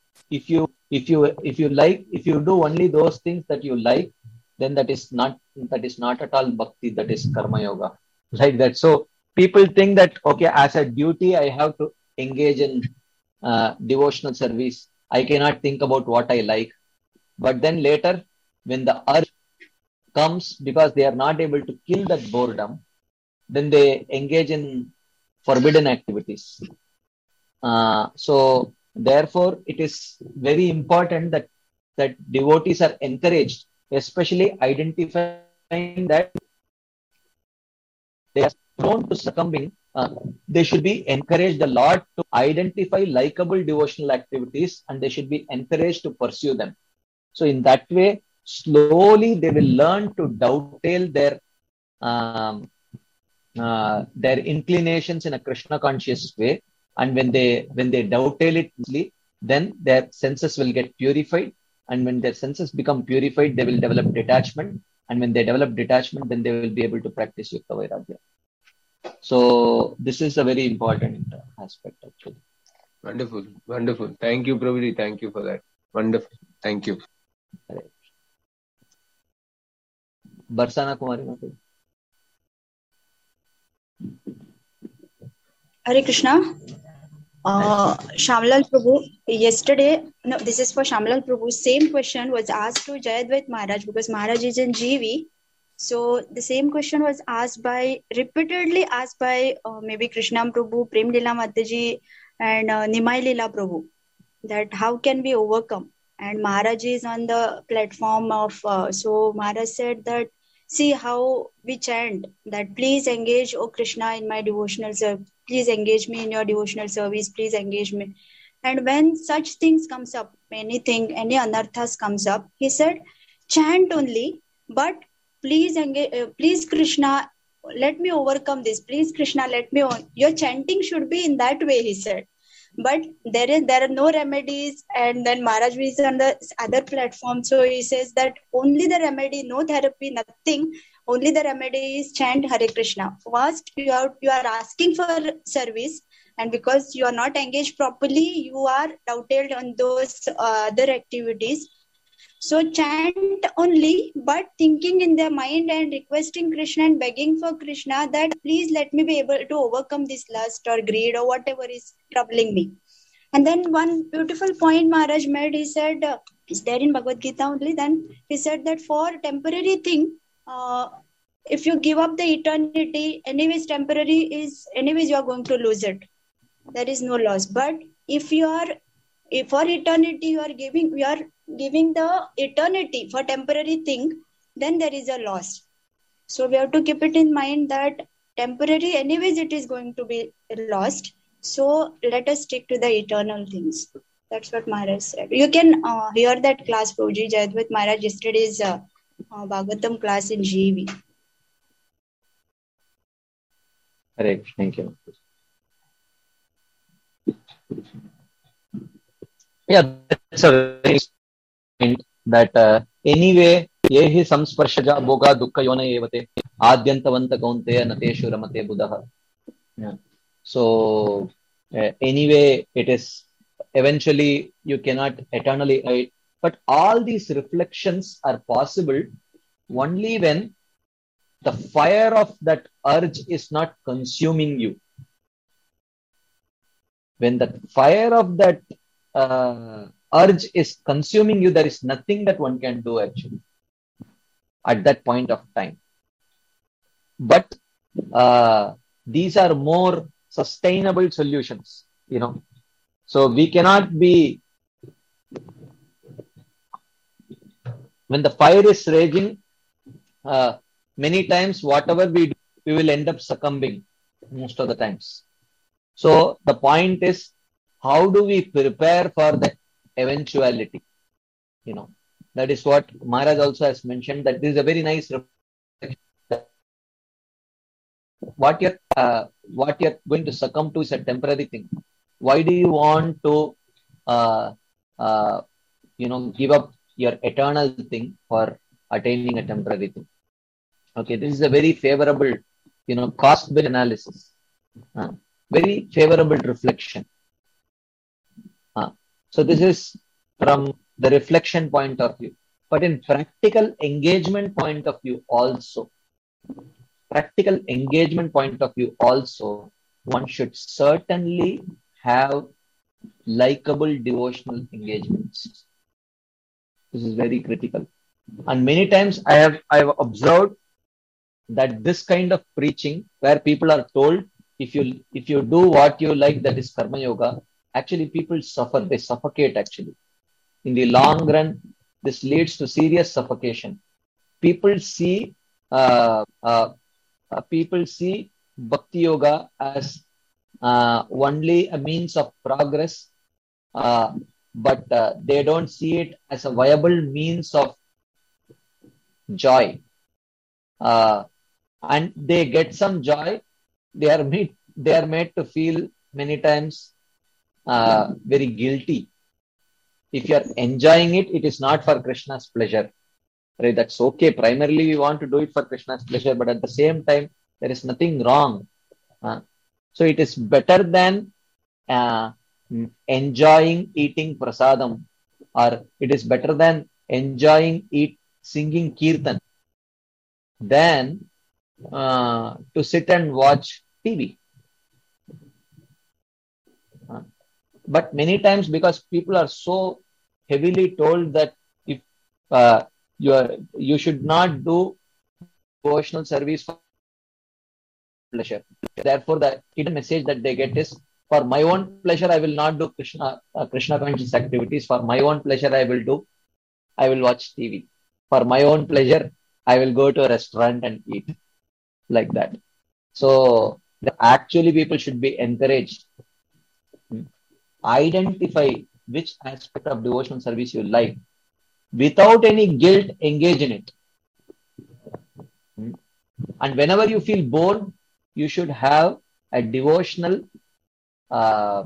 if you do only those things that you like, then that is not at all bhakti. That is karma yoga, like that. So people think that, okay, as a duty I have to engage in devotional service. I cannot think about what I like. But then later, when the urge comes, because they are not able to kill that boredom, then they engage in forbidden activities. So therefore, it is very important that devotees are encouraged, especially identifying that they are prone to succumbing. They should be encouraged a lot to identify likable devotional activities, and they should be encouraged to pursue them. So in that way, slowly they will learn to dovetail their inclinations in a Krishna conscious way. And when they dovetail it easily, then their senses will get purified. And when their senses become purified, they will develop detachment. And when they develop detachment, then they will be able to practice Yukta Vairagya. So this is a very important aspect actually. Wonderful, wonderful. Thank you, Prabhuji. Thank you for that. Wonderful. Thank you. Barsana Kumari Mataji. Hare Krishna. Shamlal Prabhu, yesterday, no, this is for Shamlal Prabhu. Same question was asked to Jayadvait Maharaj, because Maharaj is in GV. So the same question was repeatedly asked by maybe Krishna Prabhu, Prem Lila Mataji, and Nimai Lila Prabhu, that how can we overcome? And Maharaj is on the platform of, so Maharaj said that, see how we chant that, please engage, O Krishna, in my devotional service. Please engage me in your devotional service. Please engage me. And when such things comes up, any anarthas comes up, he said, chant only, but please engage, please Krishna, let me overcome this. Please Krishna, let me. Your chanting should be in that way, he said. But there are no remedies, and then Maharaj is on the other platform, so he says that only the remedy, no therapy, nothing, only the remedy is chant Hare Krishna. First, you are asking for service, and because you are not engaged properly, you are dovetailed on those other activities. So chant only, but thinking in their mind and requesting Krishna and begging for Krishna that please let me be able to overcome this lust or greed or whatever is troubling me. And then one beautiful point Maharaj made, he said, is there in Bhagavad Gita only, then he said that for temporary thing, if you give up the eternity, anyways temporary anyways you are going to lose it. There is no loss. But if for eternity you are giving the eternity for temporary thing, then there is a loss. So we have to keep it in mind that temporary, anyways, it is going to be lost. So let us stick to the eternal things. That's what Maharaj said. You can hear that class, Prabhuji, Jayadvait Maharaj, yesterday's Bhagavatam class in GV. Correct. Thank you. Yeah, that's a very point that anyway, yehi samsparshaja boga dukkha yona evate adyantavanta kaunteya nateshu ramate buddha. Yeah. So Anyway, it is eventually you cannot eternally hide. But all these reflections are possible only when the fire of that urge is not consuming you. When the fire of that urge is consuming you, there is nothing that one can do actually at that point of time. But these are more sustainable solutions, So we cannot be, when the fire is raging, many times whatever we do, we will end up succumbing most of the times. So the point is, how do we prepare for the eventuality? That is what Maharaj also has mentioned, that this is a very nice reflection. What you're going to succumb to is a temporary thing. Why do you want to give up your eternal thing for attaining a temporary thing? Okay, this is a very favorable, cost-benefit analysis. Very favorable reflection. So this is from the reflection point of view. But in practical engagement point of view also, one should certainly have likable devotional engagements. This is very critical. And many times I have observed that this kind of preaching, where people are told, if you do what you like, that is karma yoga, actually people suffer, they suffocate actually. In the long run, this leads to serious suffocation. People see bhakti yoga as only a means of progress, but they don't see it as a viable means of joy. And they get some joy. They are made to feel many times very guilty. If you are enjoying it, it is not for Krishna's pleasure. Right? That's okay. Primarily, we want to do it for Krishna's pleasure, but at the same time, there is nothing wrong. So it is better than enjoying eating prasadam, or it is better than enjoying singing kirtan than to sit and watch TV. But many times, because people are so heavily told that if you should not do devotional service for pleasure, therefore the hidden message that they get is, for my own pleasure I will not do Krishna conscious activities. For my own pleasure I will watch TV. For my own pleasure I will go to a restaurant and eat, like that. So actually people should be encouraged. Identify which aspect of devotional service you like. Without any guilt, engage in it. And whenever you feel bored, you should have a devotional, a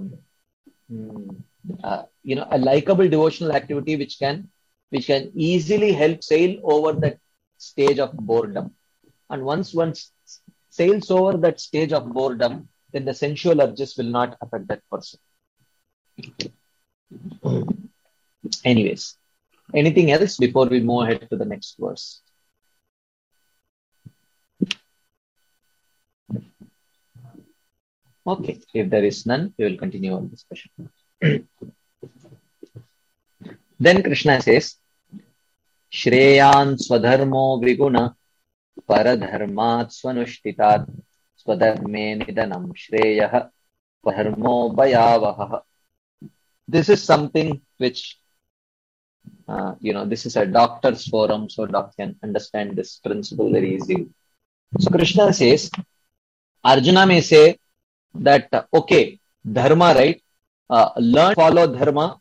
likable devotional activity which can easily help sail over that stage of boredom. And once one sails over that stage of boredom, then the sensual urges will not affect that person. Anyways, anything else before we move ahead to the next verse? Okay, if there is none, we will continue our discussion. Then Krishna says, Shreyan swadharmo viguna paradharmat swanushthitat swadharme nidanam shreyah padharmo bhayavah. This is something which, this is a doctor's forum, so doctor can understand this principle very easily. So Krishna says, Arjuna may say that, okay, dharma, right? Learn, follow dharma,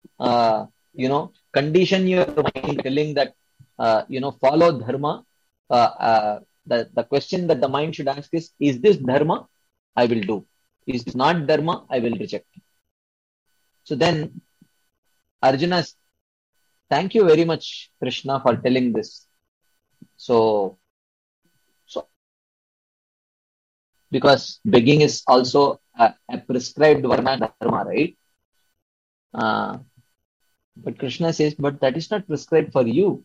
condition your mind telling that, follow dharma. The question that the mind should ask is this dharma? I will do. Is this not dharma? I will reject. So then Arjuna, thank you very much, Krishna, for telling this. So because begging is also a prescribed varna dharma, right? But Krishna says, but that is not prescribed for you.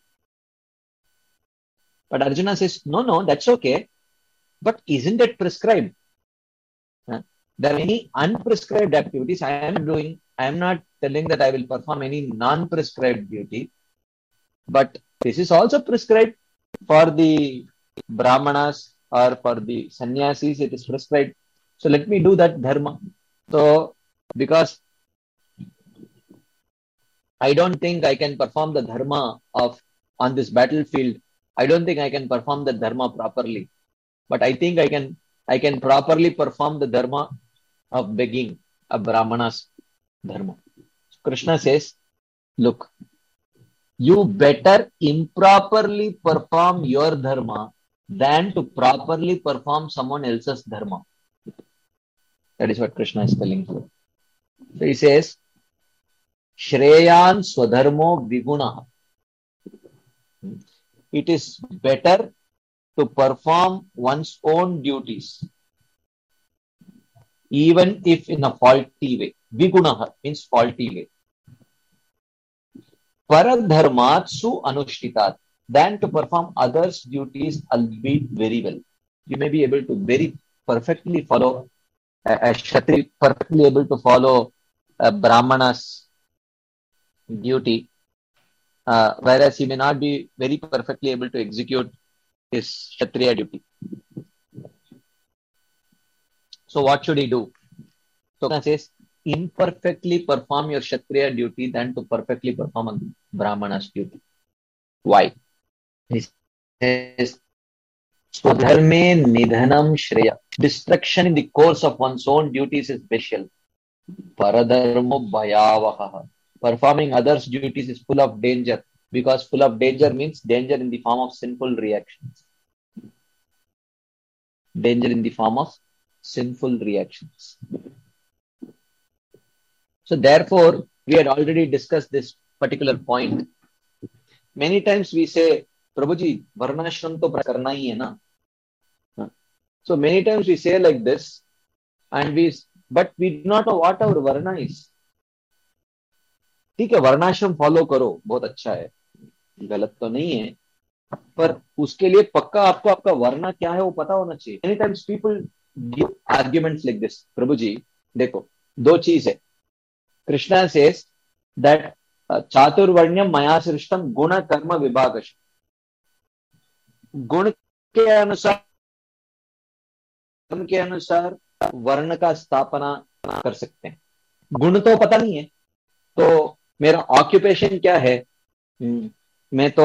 But Arjuna says, no, that's okay. But isn't it prescribed? There are many unprescribed activities I am doing. I am not telling that I will perform any non-prescribed duty. But this is also prescribed for the Brahmanas or for the sannyasis. It is prescribed. So let me do that dharma. So because I don't think I can perform the dharma of on this battlefield. I don't think I can perform the dharma properly. But I think I can properly perform the dharma of begging a Brahmana's dharma. Krishna says, look, you better improperly perform your dharma than to properly perform someone else's dharma. That is what Krishna is telling you. So he says, Shreyan Swadharmo Viguna. It is better to perform one's own duties, even if in a faulty way. Viguna means faulty way. Paradharmat su anushtitat, than to perform others' duties, albeit very well. You may be able to very perfectly follow a Kshatri, perfectly able to follow a Brahmana's duty, whereas he may not be very perfectly able to execute his Kshatriya duty. So what should he do? So Krishna says, imperfectly perform your Kshatriya duty than to perfectly perform a Brahmana's duty. Why? He says, Swadharme nidhanam shreya. Destruction in the course of one's own duties is special. Paradharmo bhayavaha. Performing others' duties is full of danger, because full of danger means danger in the form of sinful reactions. Danger in the form of sinful reactions. So therefore, we had already discussed this particular point. Many times we say, Prabhuji, varnashram to karna hi hai na. So many times we say like this, but we do not know what our varna is. ठीक है, वर्णाश्रम follow करो, बहुत अच्छा है, गलत तो नहीं है, पर उसके लिए पक्का आपको आपका वर्णा क्या है वो पता होना चाहिए. Many times people give arguments like this. प्रभु जी देखो, दो चीज है. कृष्णा says that चातुर्वर्ण्यम मया सृष्टम गुण कर्म विभागश. गुण के अनुसार वर्ण का स्थापना कर सकते हैं. गुण तो पता नहीं है, तो मेरा ऑक्यूपेशन क्या है, मैं तो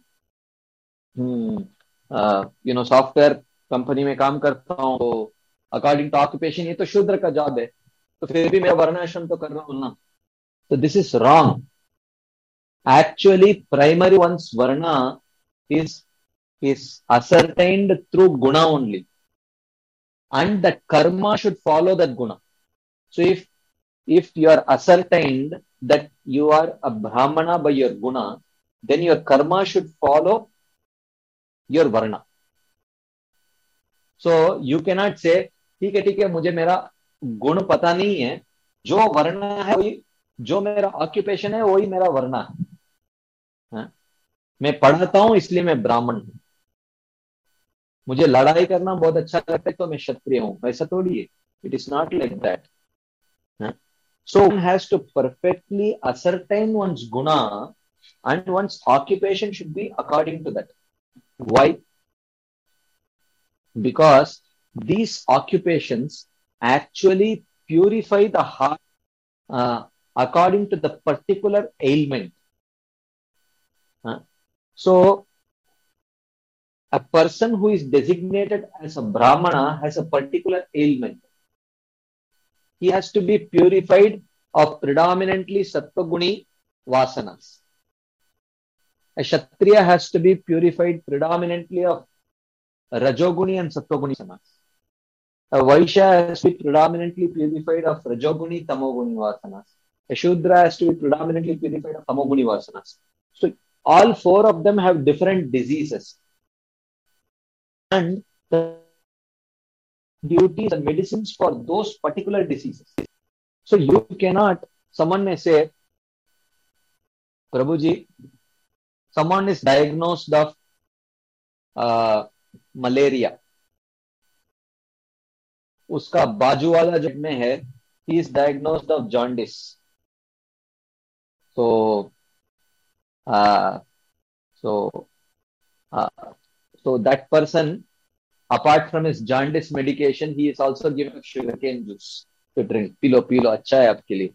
सॉफ्टवेयर कंपनी में काम करता हूँ, तो अकॉर्डिंग टू ऑक्यूपेशन ये तो शूद्र का जॉब है, तो फिर भी मैं वर्णाश्रम तो कर रहा हूँ ना. तो this is wrong. Actually primary once varna is ascertained through guna only, and that karma should follow that guna. So if you are ascertained that you are a brahmana by your guna, then your karma should follow your varna. So you cannot say ठीक है मुझे मेरा गुण पता नहीं है, जो वर्ण है वही, जो मेरा ऑक्यूपेशन है वही मेरा वर्ण है. मैं पढ़ाता हूं इसलिए मैं ब्राह्मण हूं, मुझे लड़ाई करना बहुत अच्छा लगता है तो मैं क्षत्रिय हूं, ऐसा थोड़ी है. It is not like that. So one has to perfectly ascertain one's guna, and one's occupation should be according to that. Why? Because these occupations actually purify the heart according to the particular ailment. So a person who is designated as a brahmana has a particular ailment. He has to be purified of predominantly sattva-guni vasanas. A kshatriya has to be purified predominantly of rajoguni and sattva-guni vasanas. A vaishya has to be predominantly purified of rajoguni, tamoguni vasanas. A shudra has to be predominantly purified of tamoguni vasanas. So all four of them have different diseases. And the duties and medicines for those particular diseases. So you cannot, someone may say, Prabhuji, someone is diagnosed of malaria. उसका बाजू वाला जब में है, he is diagnosed of jaundice. So that person, apart from his jaundice medication, he is also given sugarcane juice to drink. पी लो अच्छा है आपके लिए.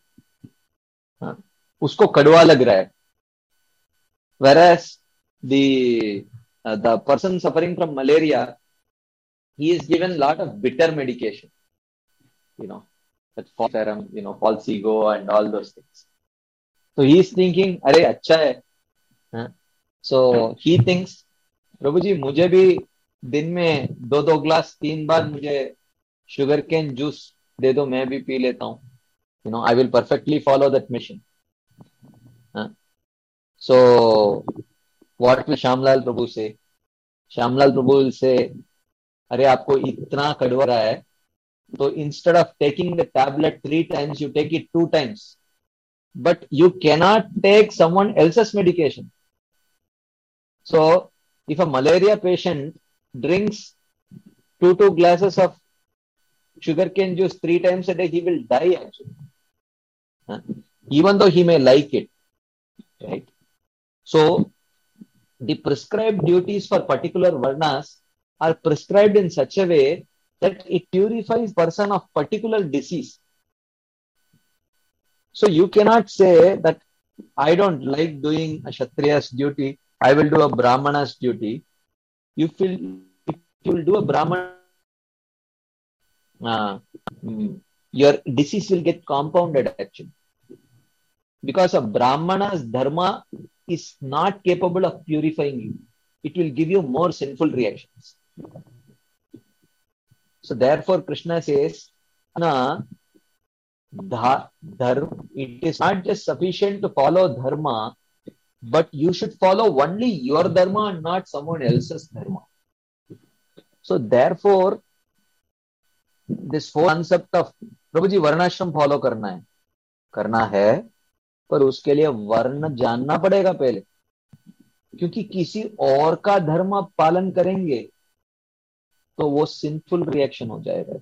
उसको कड़वा लग रहा है. Whereas the person suffering from malaria, he is given a lot of bitter medication, that serum, Falsigo and all those things. So he is thinking, अरे अच्छा है. So he thinks, प्रभु जी मुझे भी दिन में 2 ग्लास 3 बार मुझे शुगर केन जूस दे दो, मैं भी पी लेता हूँ. I will perfectly follow that mission. So what will Shamlal Prabhu say? Shamlal Prabhu will say, अरे आपको इतना कड़वा रहा है, तो instead of taking the tablet 3 times, you take it 2 times. But you cannot take someone else's medication. So if a malaria patient drinks 2 glasses of sugarcane juice 3 times a day, he will die actually. Even though he may like it. Right? So the prescribed duties for particular varnas are prescribed in such a way that it purifies person of particular disease. So you cannot say that I don't like doing a Kshatriya's duty, I will do a Brahmana's duty. If you will do a Brahmana, your disease will get compounded actually. Because a Brahmana's dharma is not capable of purifying you. It will give you more sinful reactions. So therefore Krishna says, it is not just sufficient to follow dharma, but you should follow only your dharma and not someone else's dharma. So therefore, this whole concept of Prabhuji varnashram follow करना है, पर उसके लिए वर्ण जानना पड़ेगा पहले, क्योंकि किसी और का धर्म आप पालन करेंगे तो वो सिंफुल रिएक्शन हो जाएगा.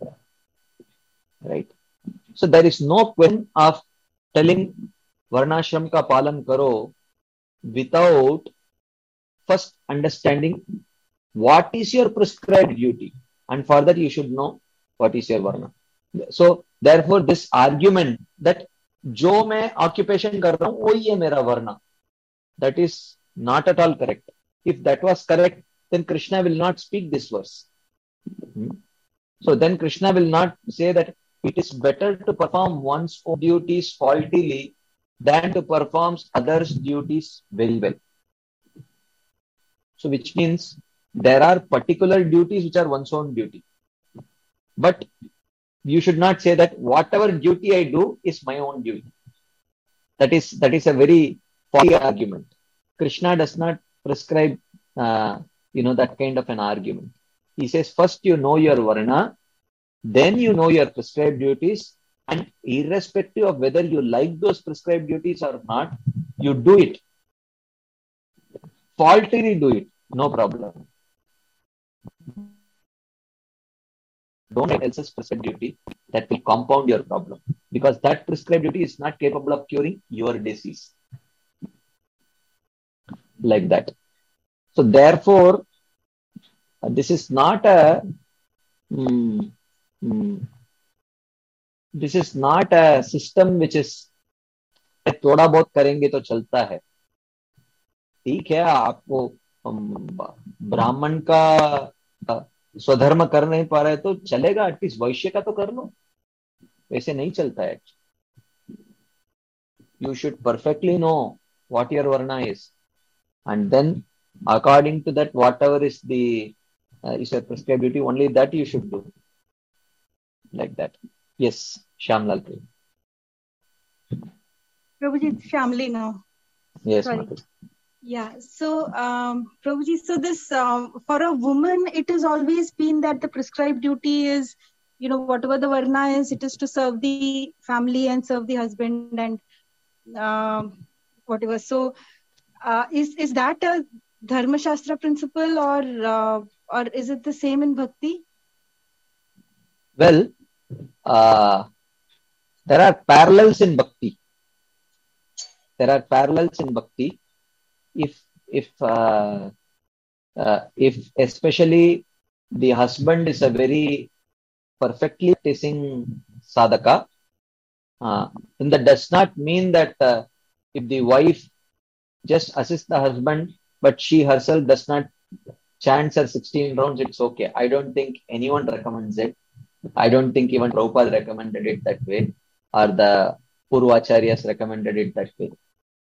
Right? So there is no question of telling वर्णाश्रम का पालन करो without first understanding what is your prescribed duty, and for that you should know what is your varna. So therefore this argument that जो मैं occupation कर रहा हूं वही है मेरा वर्ना, that is not at all correct. If that was correct, then Krishna will not speak this verse. So then Krishna will not say that it is better to perform one's own duties faultily than to perform others' duties very well. So which means there are particular duties which are one's own duty. But you should not say that whatever duty I do is my own duty. That is a very faulty argument. Krishna does not prescribe that kind of an argument. He says first you know your varna, then you know your prescribed duties, and irrespective of whether you like those prescribed duties or not, you do it. Faultily do it, no problem. Don't make else's prescribed duty, that will compound your problem, because that prescribed duty is not capable of curing your disease. Like that. So therefore, this is not a system which is थोड़ा बहुत करेंगे तो चलता है. ठीक है, आपको ब्राह्मण का स्वधर्म कर नहीं पा रहे तो चलेगा, एटलीस्ट वैश्य का तो कर लो. वैसे नहीं चलता है. You should perfectly know what your varna is, and then according to that, whatever is the is your prescribed duty, only that you should do. Like that. Yes, Shamlal. Prabhuji, it's Shamli now. Yes, Sorry. Matu. Yeah. So, Prabhuji, so this for a woman, it has always been that the prescribed duty is, whatever the varna is, it is to serve the family and serve the husband and whatever. So, is that a Dharma Shastra principle, or is it the same in bhakti? Well, there are parallels in bhakti. There are parallels in bhakti. If if if especially the husband is a very perfectly practicing sadhaka, then that does not mean that if the wife just assists the husband, but she herself does not chant her 16 rounds, it's okay. I don't think anyone recommends it. I don't think even Prabhupada recommended it that way, or the Purvacharyas recommended it that way.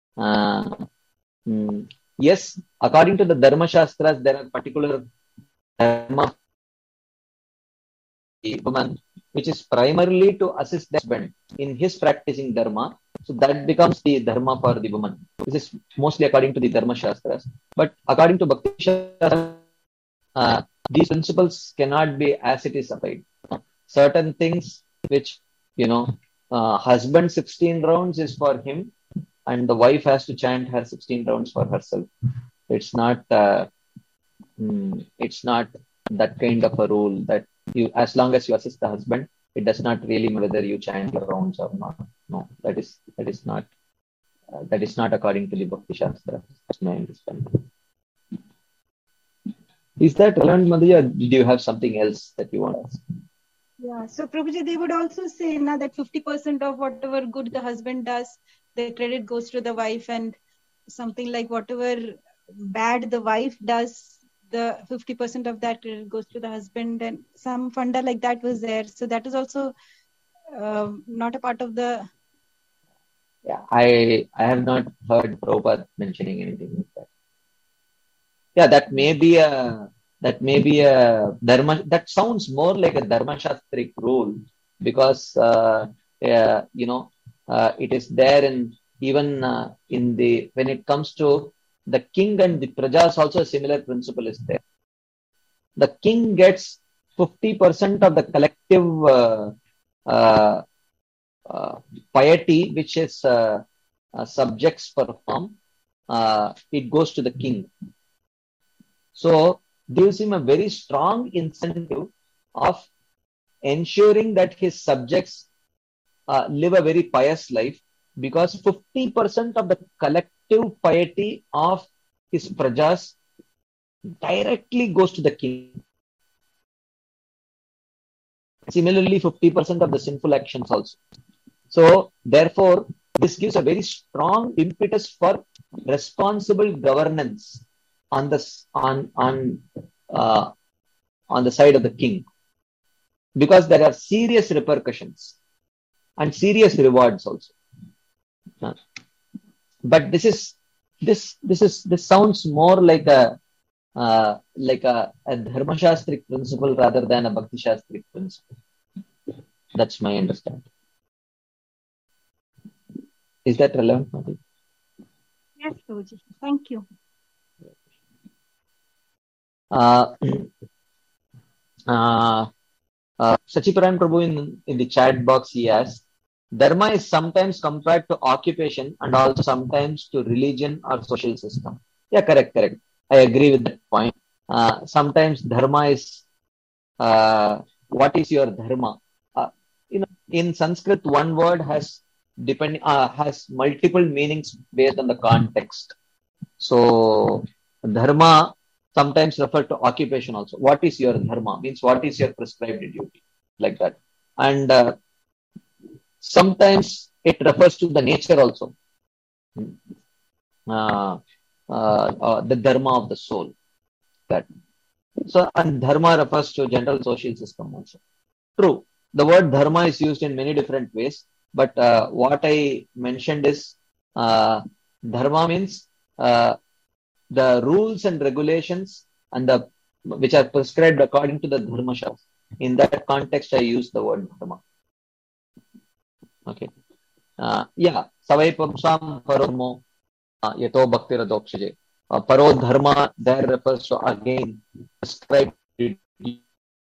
Yes, according to the Dharma Shastras, there are particular dharma woman, which is primarily to assist the husband in his practicing dharma. So that becomes the dharma for the woman. This is mostly according to the Dharma Shastras. But according to Bhakti Shastras, these principles cannot be as it is applied. Certain things which, husband 16 rounds is for him, and the wife has to chant her 16 rounds for herself. It's not that kind of a rule that you, as long as you assist the husband, it does not really matter whether you chant your rounds or not. No, that is not according to the Bhakti Shastra. That's my understanding. Is that relevant, Madhya? Did you have something else that you want to ask? Yeah. So, Prabhuji, they would also say now that 50% of whatever good the husband does, the credit goes to the wife, and something like whatever bad the wife does, the 50% of that credit goes to the husband, and some funda like that was there. So that is also not a part of the. Yeah, I have not heard Prabhupada mentioning anything like that. Yeah, that may be a dharma. That sounds more like a dharma shastric rule, because it is there in even in the when it comes to the king and the prajas, also a similar principle is there. The king gets 50% of the collective uh, piety which is subjects perform. It goes to the king. So gives him a very strong incentive of ensuring that his subjects live a very pious life, because 50% of the collective piety of his prajas directly goes to the king. Similarly, 50% of the sinful actions also. So therefore, this gives a very strong impetus for responsible governance on the side of the king, because there are serious repercussions and serious rewards also. But this sounds more like a dharma shastric principle rather than a bhakti shastric principle. That's my understanding. Is that relevant, Madhu? Yes, Prabhuji. Thank you. Sachiparan Prabhu in the chat box, he asks, dharma is sometimes compared to occupation and also sometimes to religion or social system. Yeah, correct. I agree with that point. Sometimes dharma is what is your dharma? In Sanskrit, one word has multiple meanings based on the context. So dharma sometimes refer to occupation also. What is your dharma? Means what is your prescribed duty? Like that. And sometimes it refers to the nature also. The dharma of the soul. That. So, and dharma refers to general social system also. True. The word dharma is used in many different ways, but what I mentioned is dharma means the rules and regulations and which are prescribed according to the dharma shastra. In that context, I use the word dharma. Okay. Savai pamsam paramo yato bhakti radokshije. Paro dharma there refers to again prescribed duty.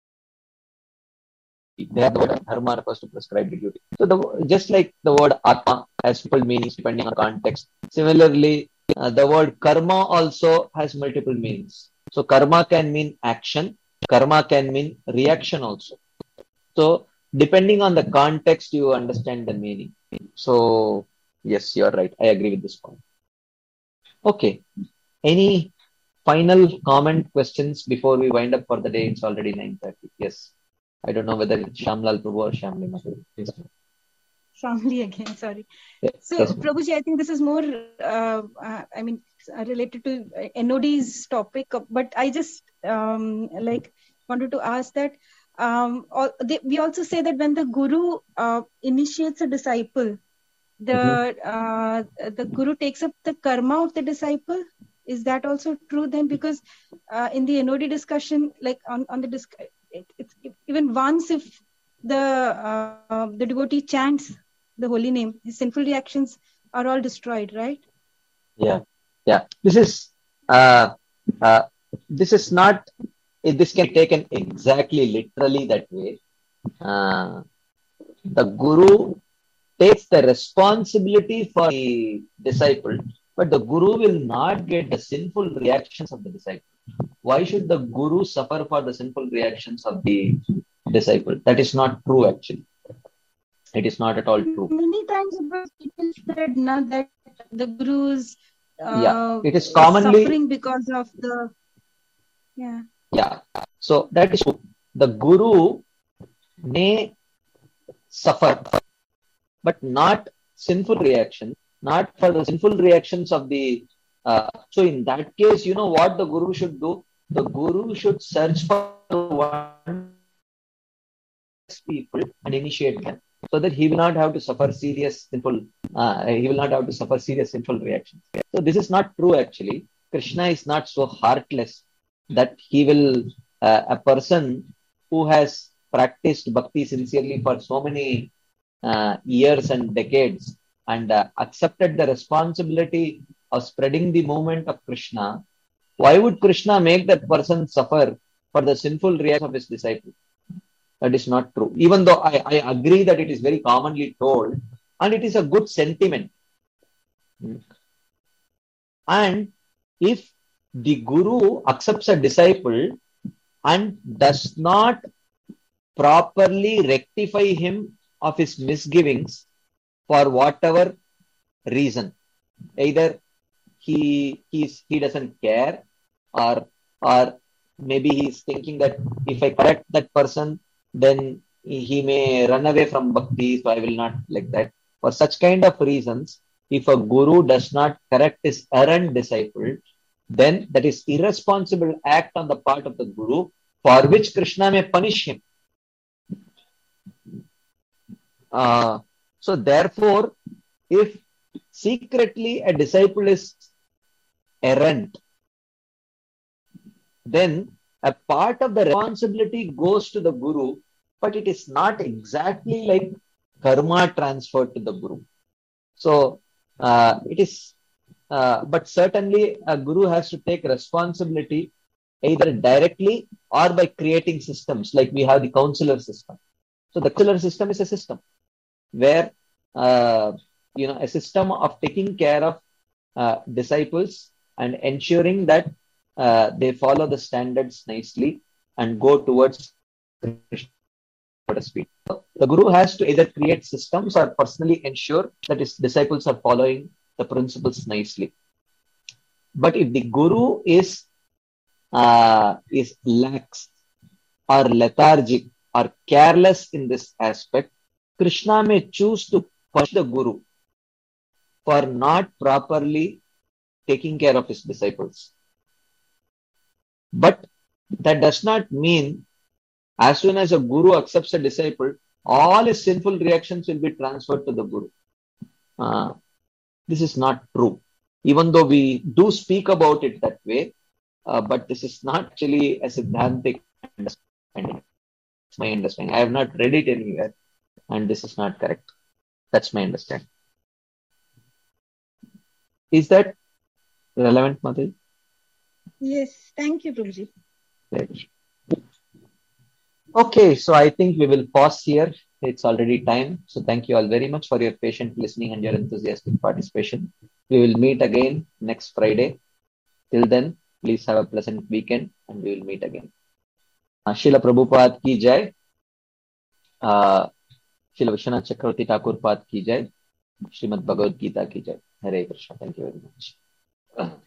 There the word dharma refers to prescribed duty. So just like the word atma has multiple meanings depending on context, similarly the word karma also has multiple meanings. So karma can mean action, karma can mean reaction also. So depending on the context, you understand the meaning. So yes, you're right. I agree with this point. Okay. Any final comment questions before we wind up for the day? It's already 9:30. Yes. I don't know whether it's Shamlal Prabhu or Shamli Madhu. Yes. Shamli again, sorry. Yes, So, yes. Prabhuji, I think this is more, related to NOD's topic, but I just wanted to ask that we also say that when the guru initiates a disciple, the guru takes up the karma of the disciple. Is that also true then? Because in the NOD discussion, like on the even once if the devotee chants the holy name, his sinful reactions are all destroyed, right? Yeah. This is not. This can be taken exactly literally that way. The guru takes the responsibility for the disciple, but the guru will not get the sinful reactions of the disciple. Why should the guru suffer for the sinful reactions of the disciple? That is not true, actually. It is not at all true. Many times people said now that the gurus it is commonly suffering because of the So that is true. The guru may suffer, but not sinful reaction, not for the sinful reactions of the. So in that case, you know what the guru should do? The guru should search for one people and initiate them, so that he will not have to suffer serious sinful. He will not have to suffer serious sinful reactions. So this is not true. Actually, Krishna is not so heartless that he will. A person who has practiced bhakti sincerely for so many years and decades and accepted the responsibility of spreading the movement of Krishna, why would Krishna make that person suffer for the sinful reaction of his disciple? That is not true. Even though I agree that it is very commonly told and it is a good sentiment. And if the guru accepts a disciple and does not properly rectify him of his misgivings for whatever reason, either he doesn't care, or maybe he's thinking that if I correct that person, then he may run away from bhakti, so I will not like that. For such kind of reasons, if a guru does not correct his errant disciple, then that is irresponsible act on the part of the guru, for which Krishna may punish him. So therefore, if secretly a disciple is errant, then a part of the responsibility goes to the guru, but it is not exactly like karma transferred to the guru. So it is, but certainly a guru has to take responsibility either directly or by creating systems, like we have the counselor system. So the counselor system is a system where a system of taking care of disciples and ensuring that they follow the standards nicely and go towards speed. The guru has to either create systems or personally ensure that his disciples are following the principles nicely. But if the guru is lax or lethargic or careless in this aspect, Krishna may choose to punish the guru for not properly taking care of his disciples. But that does not mean as soon as a guru accepts a disciple, all his sinful reactions will be transferred to the guru. This is not true. Even though we do speak about it that way, but this is not actually a Siddhantic understanding. It's my understanding. I have not read it anywhere, and this is not correct. That's my understanding. Is that relevant, Madhu? Yes, thank you, Prabhuji. Right. Okay, so I think we will pause here. It's already time. So thank you all very much for your patient listening and your enthusiastic participation. We will meet again next Friday. Till then, please have a pleasant weekend and we will meet again. Srila Prabhupada ki jai. Srila Vishwanath Chakravarti Thakur Pad ki jai. Srimad Bhagavad Gita ki jai. Hare Krishna. Thank you very much.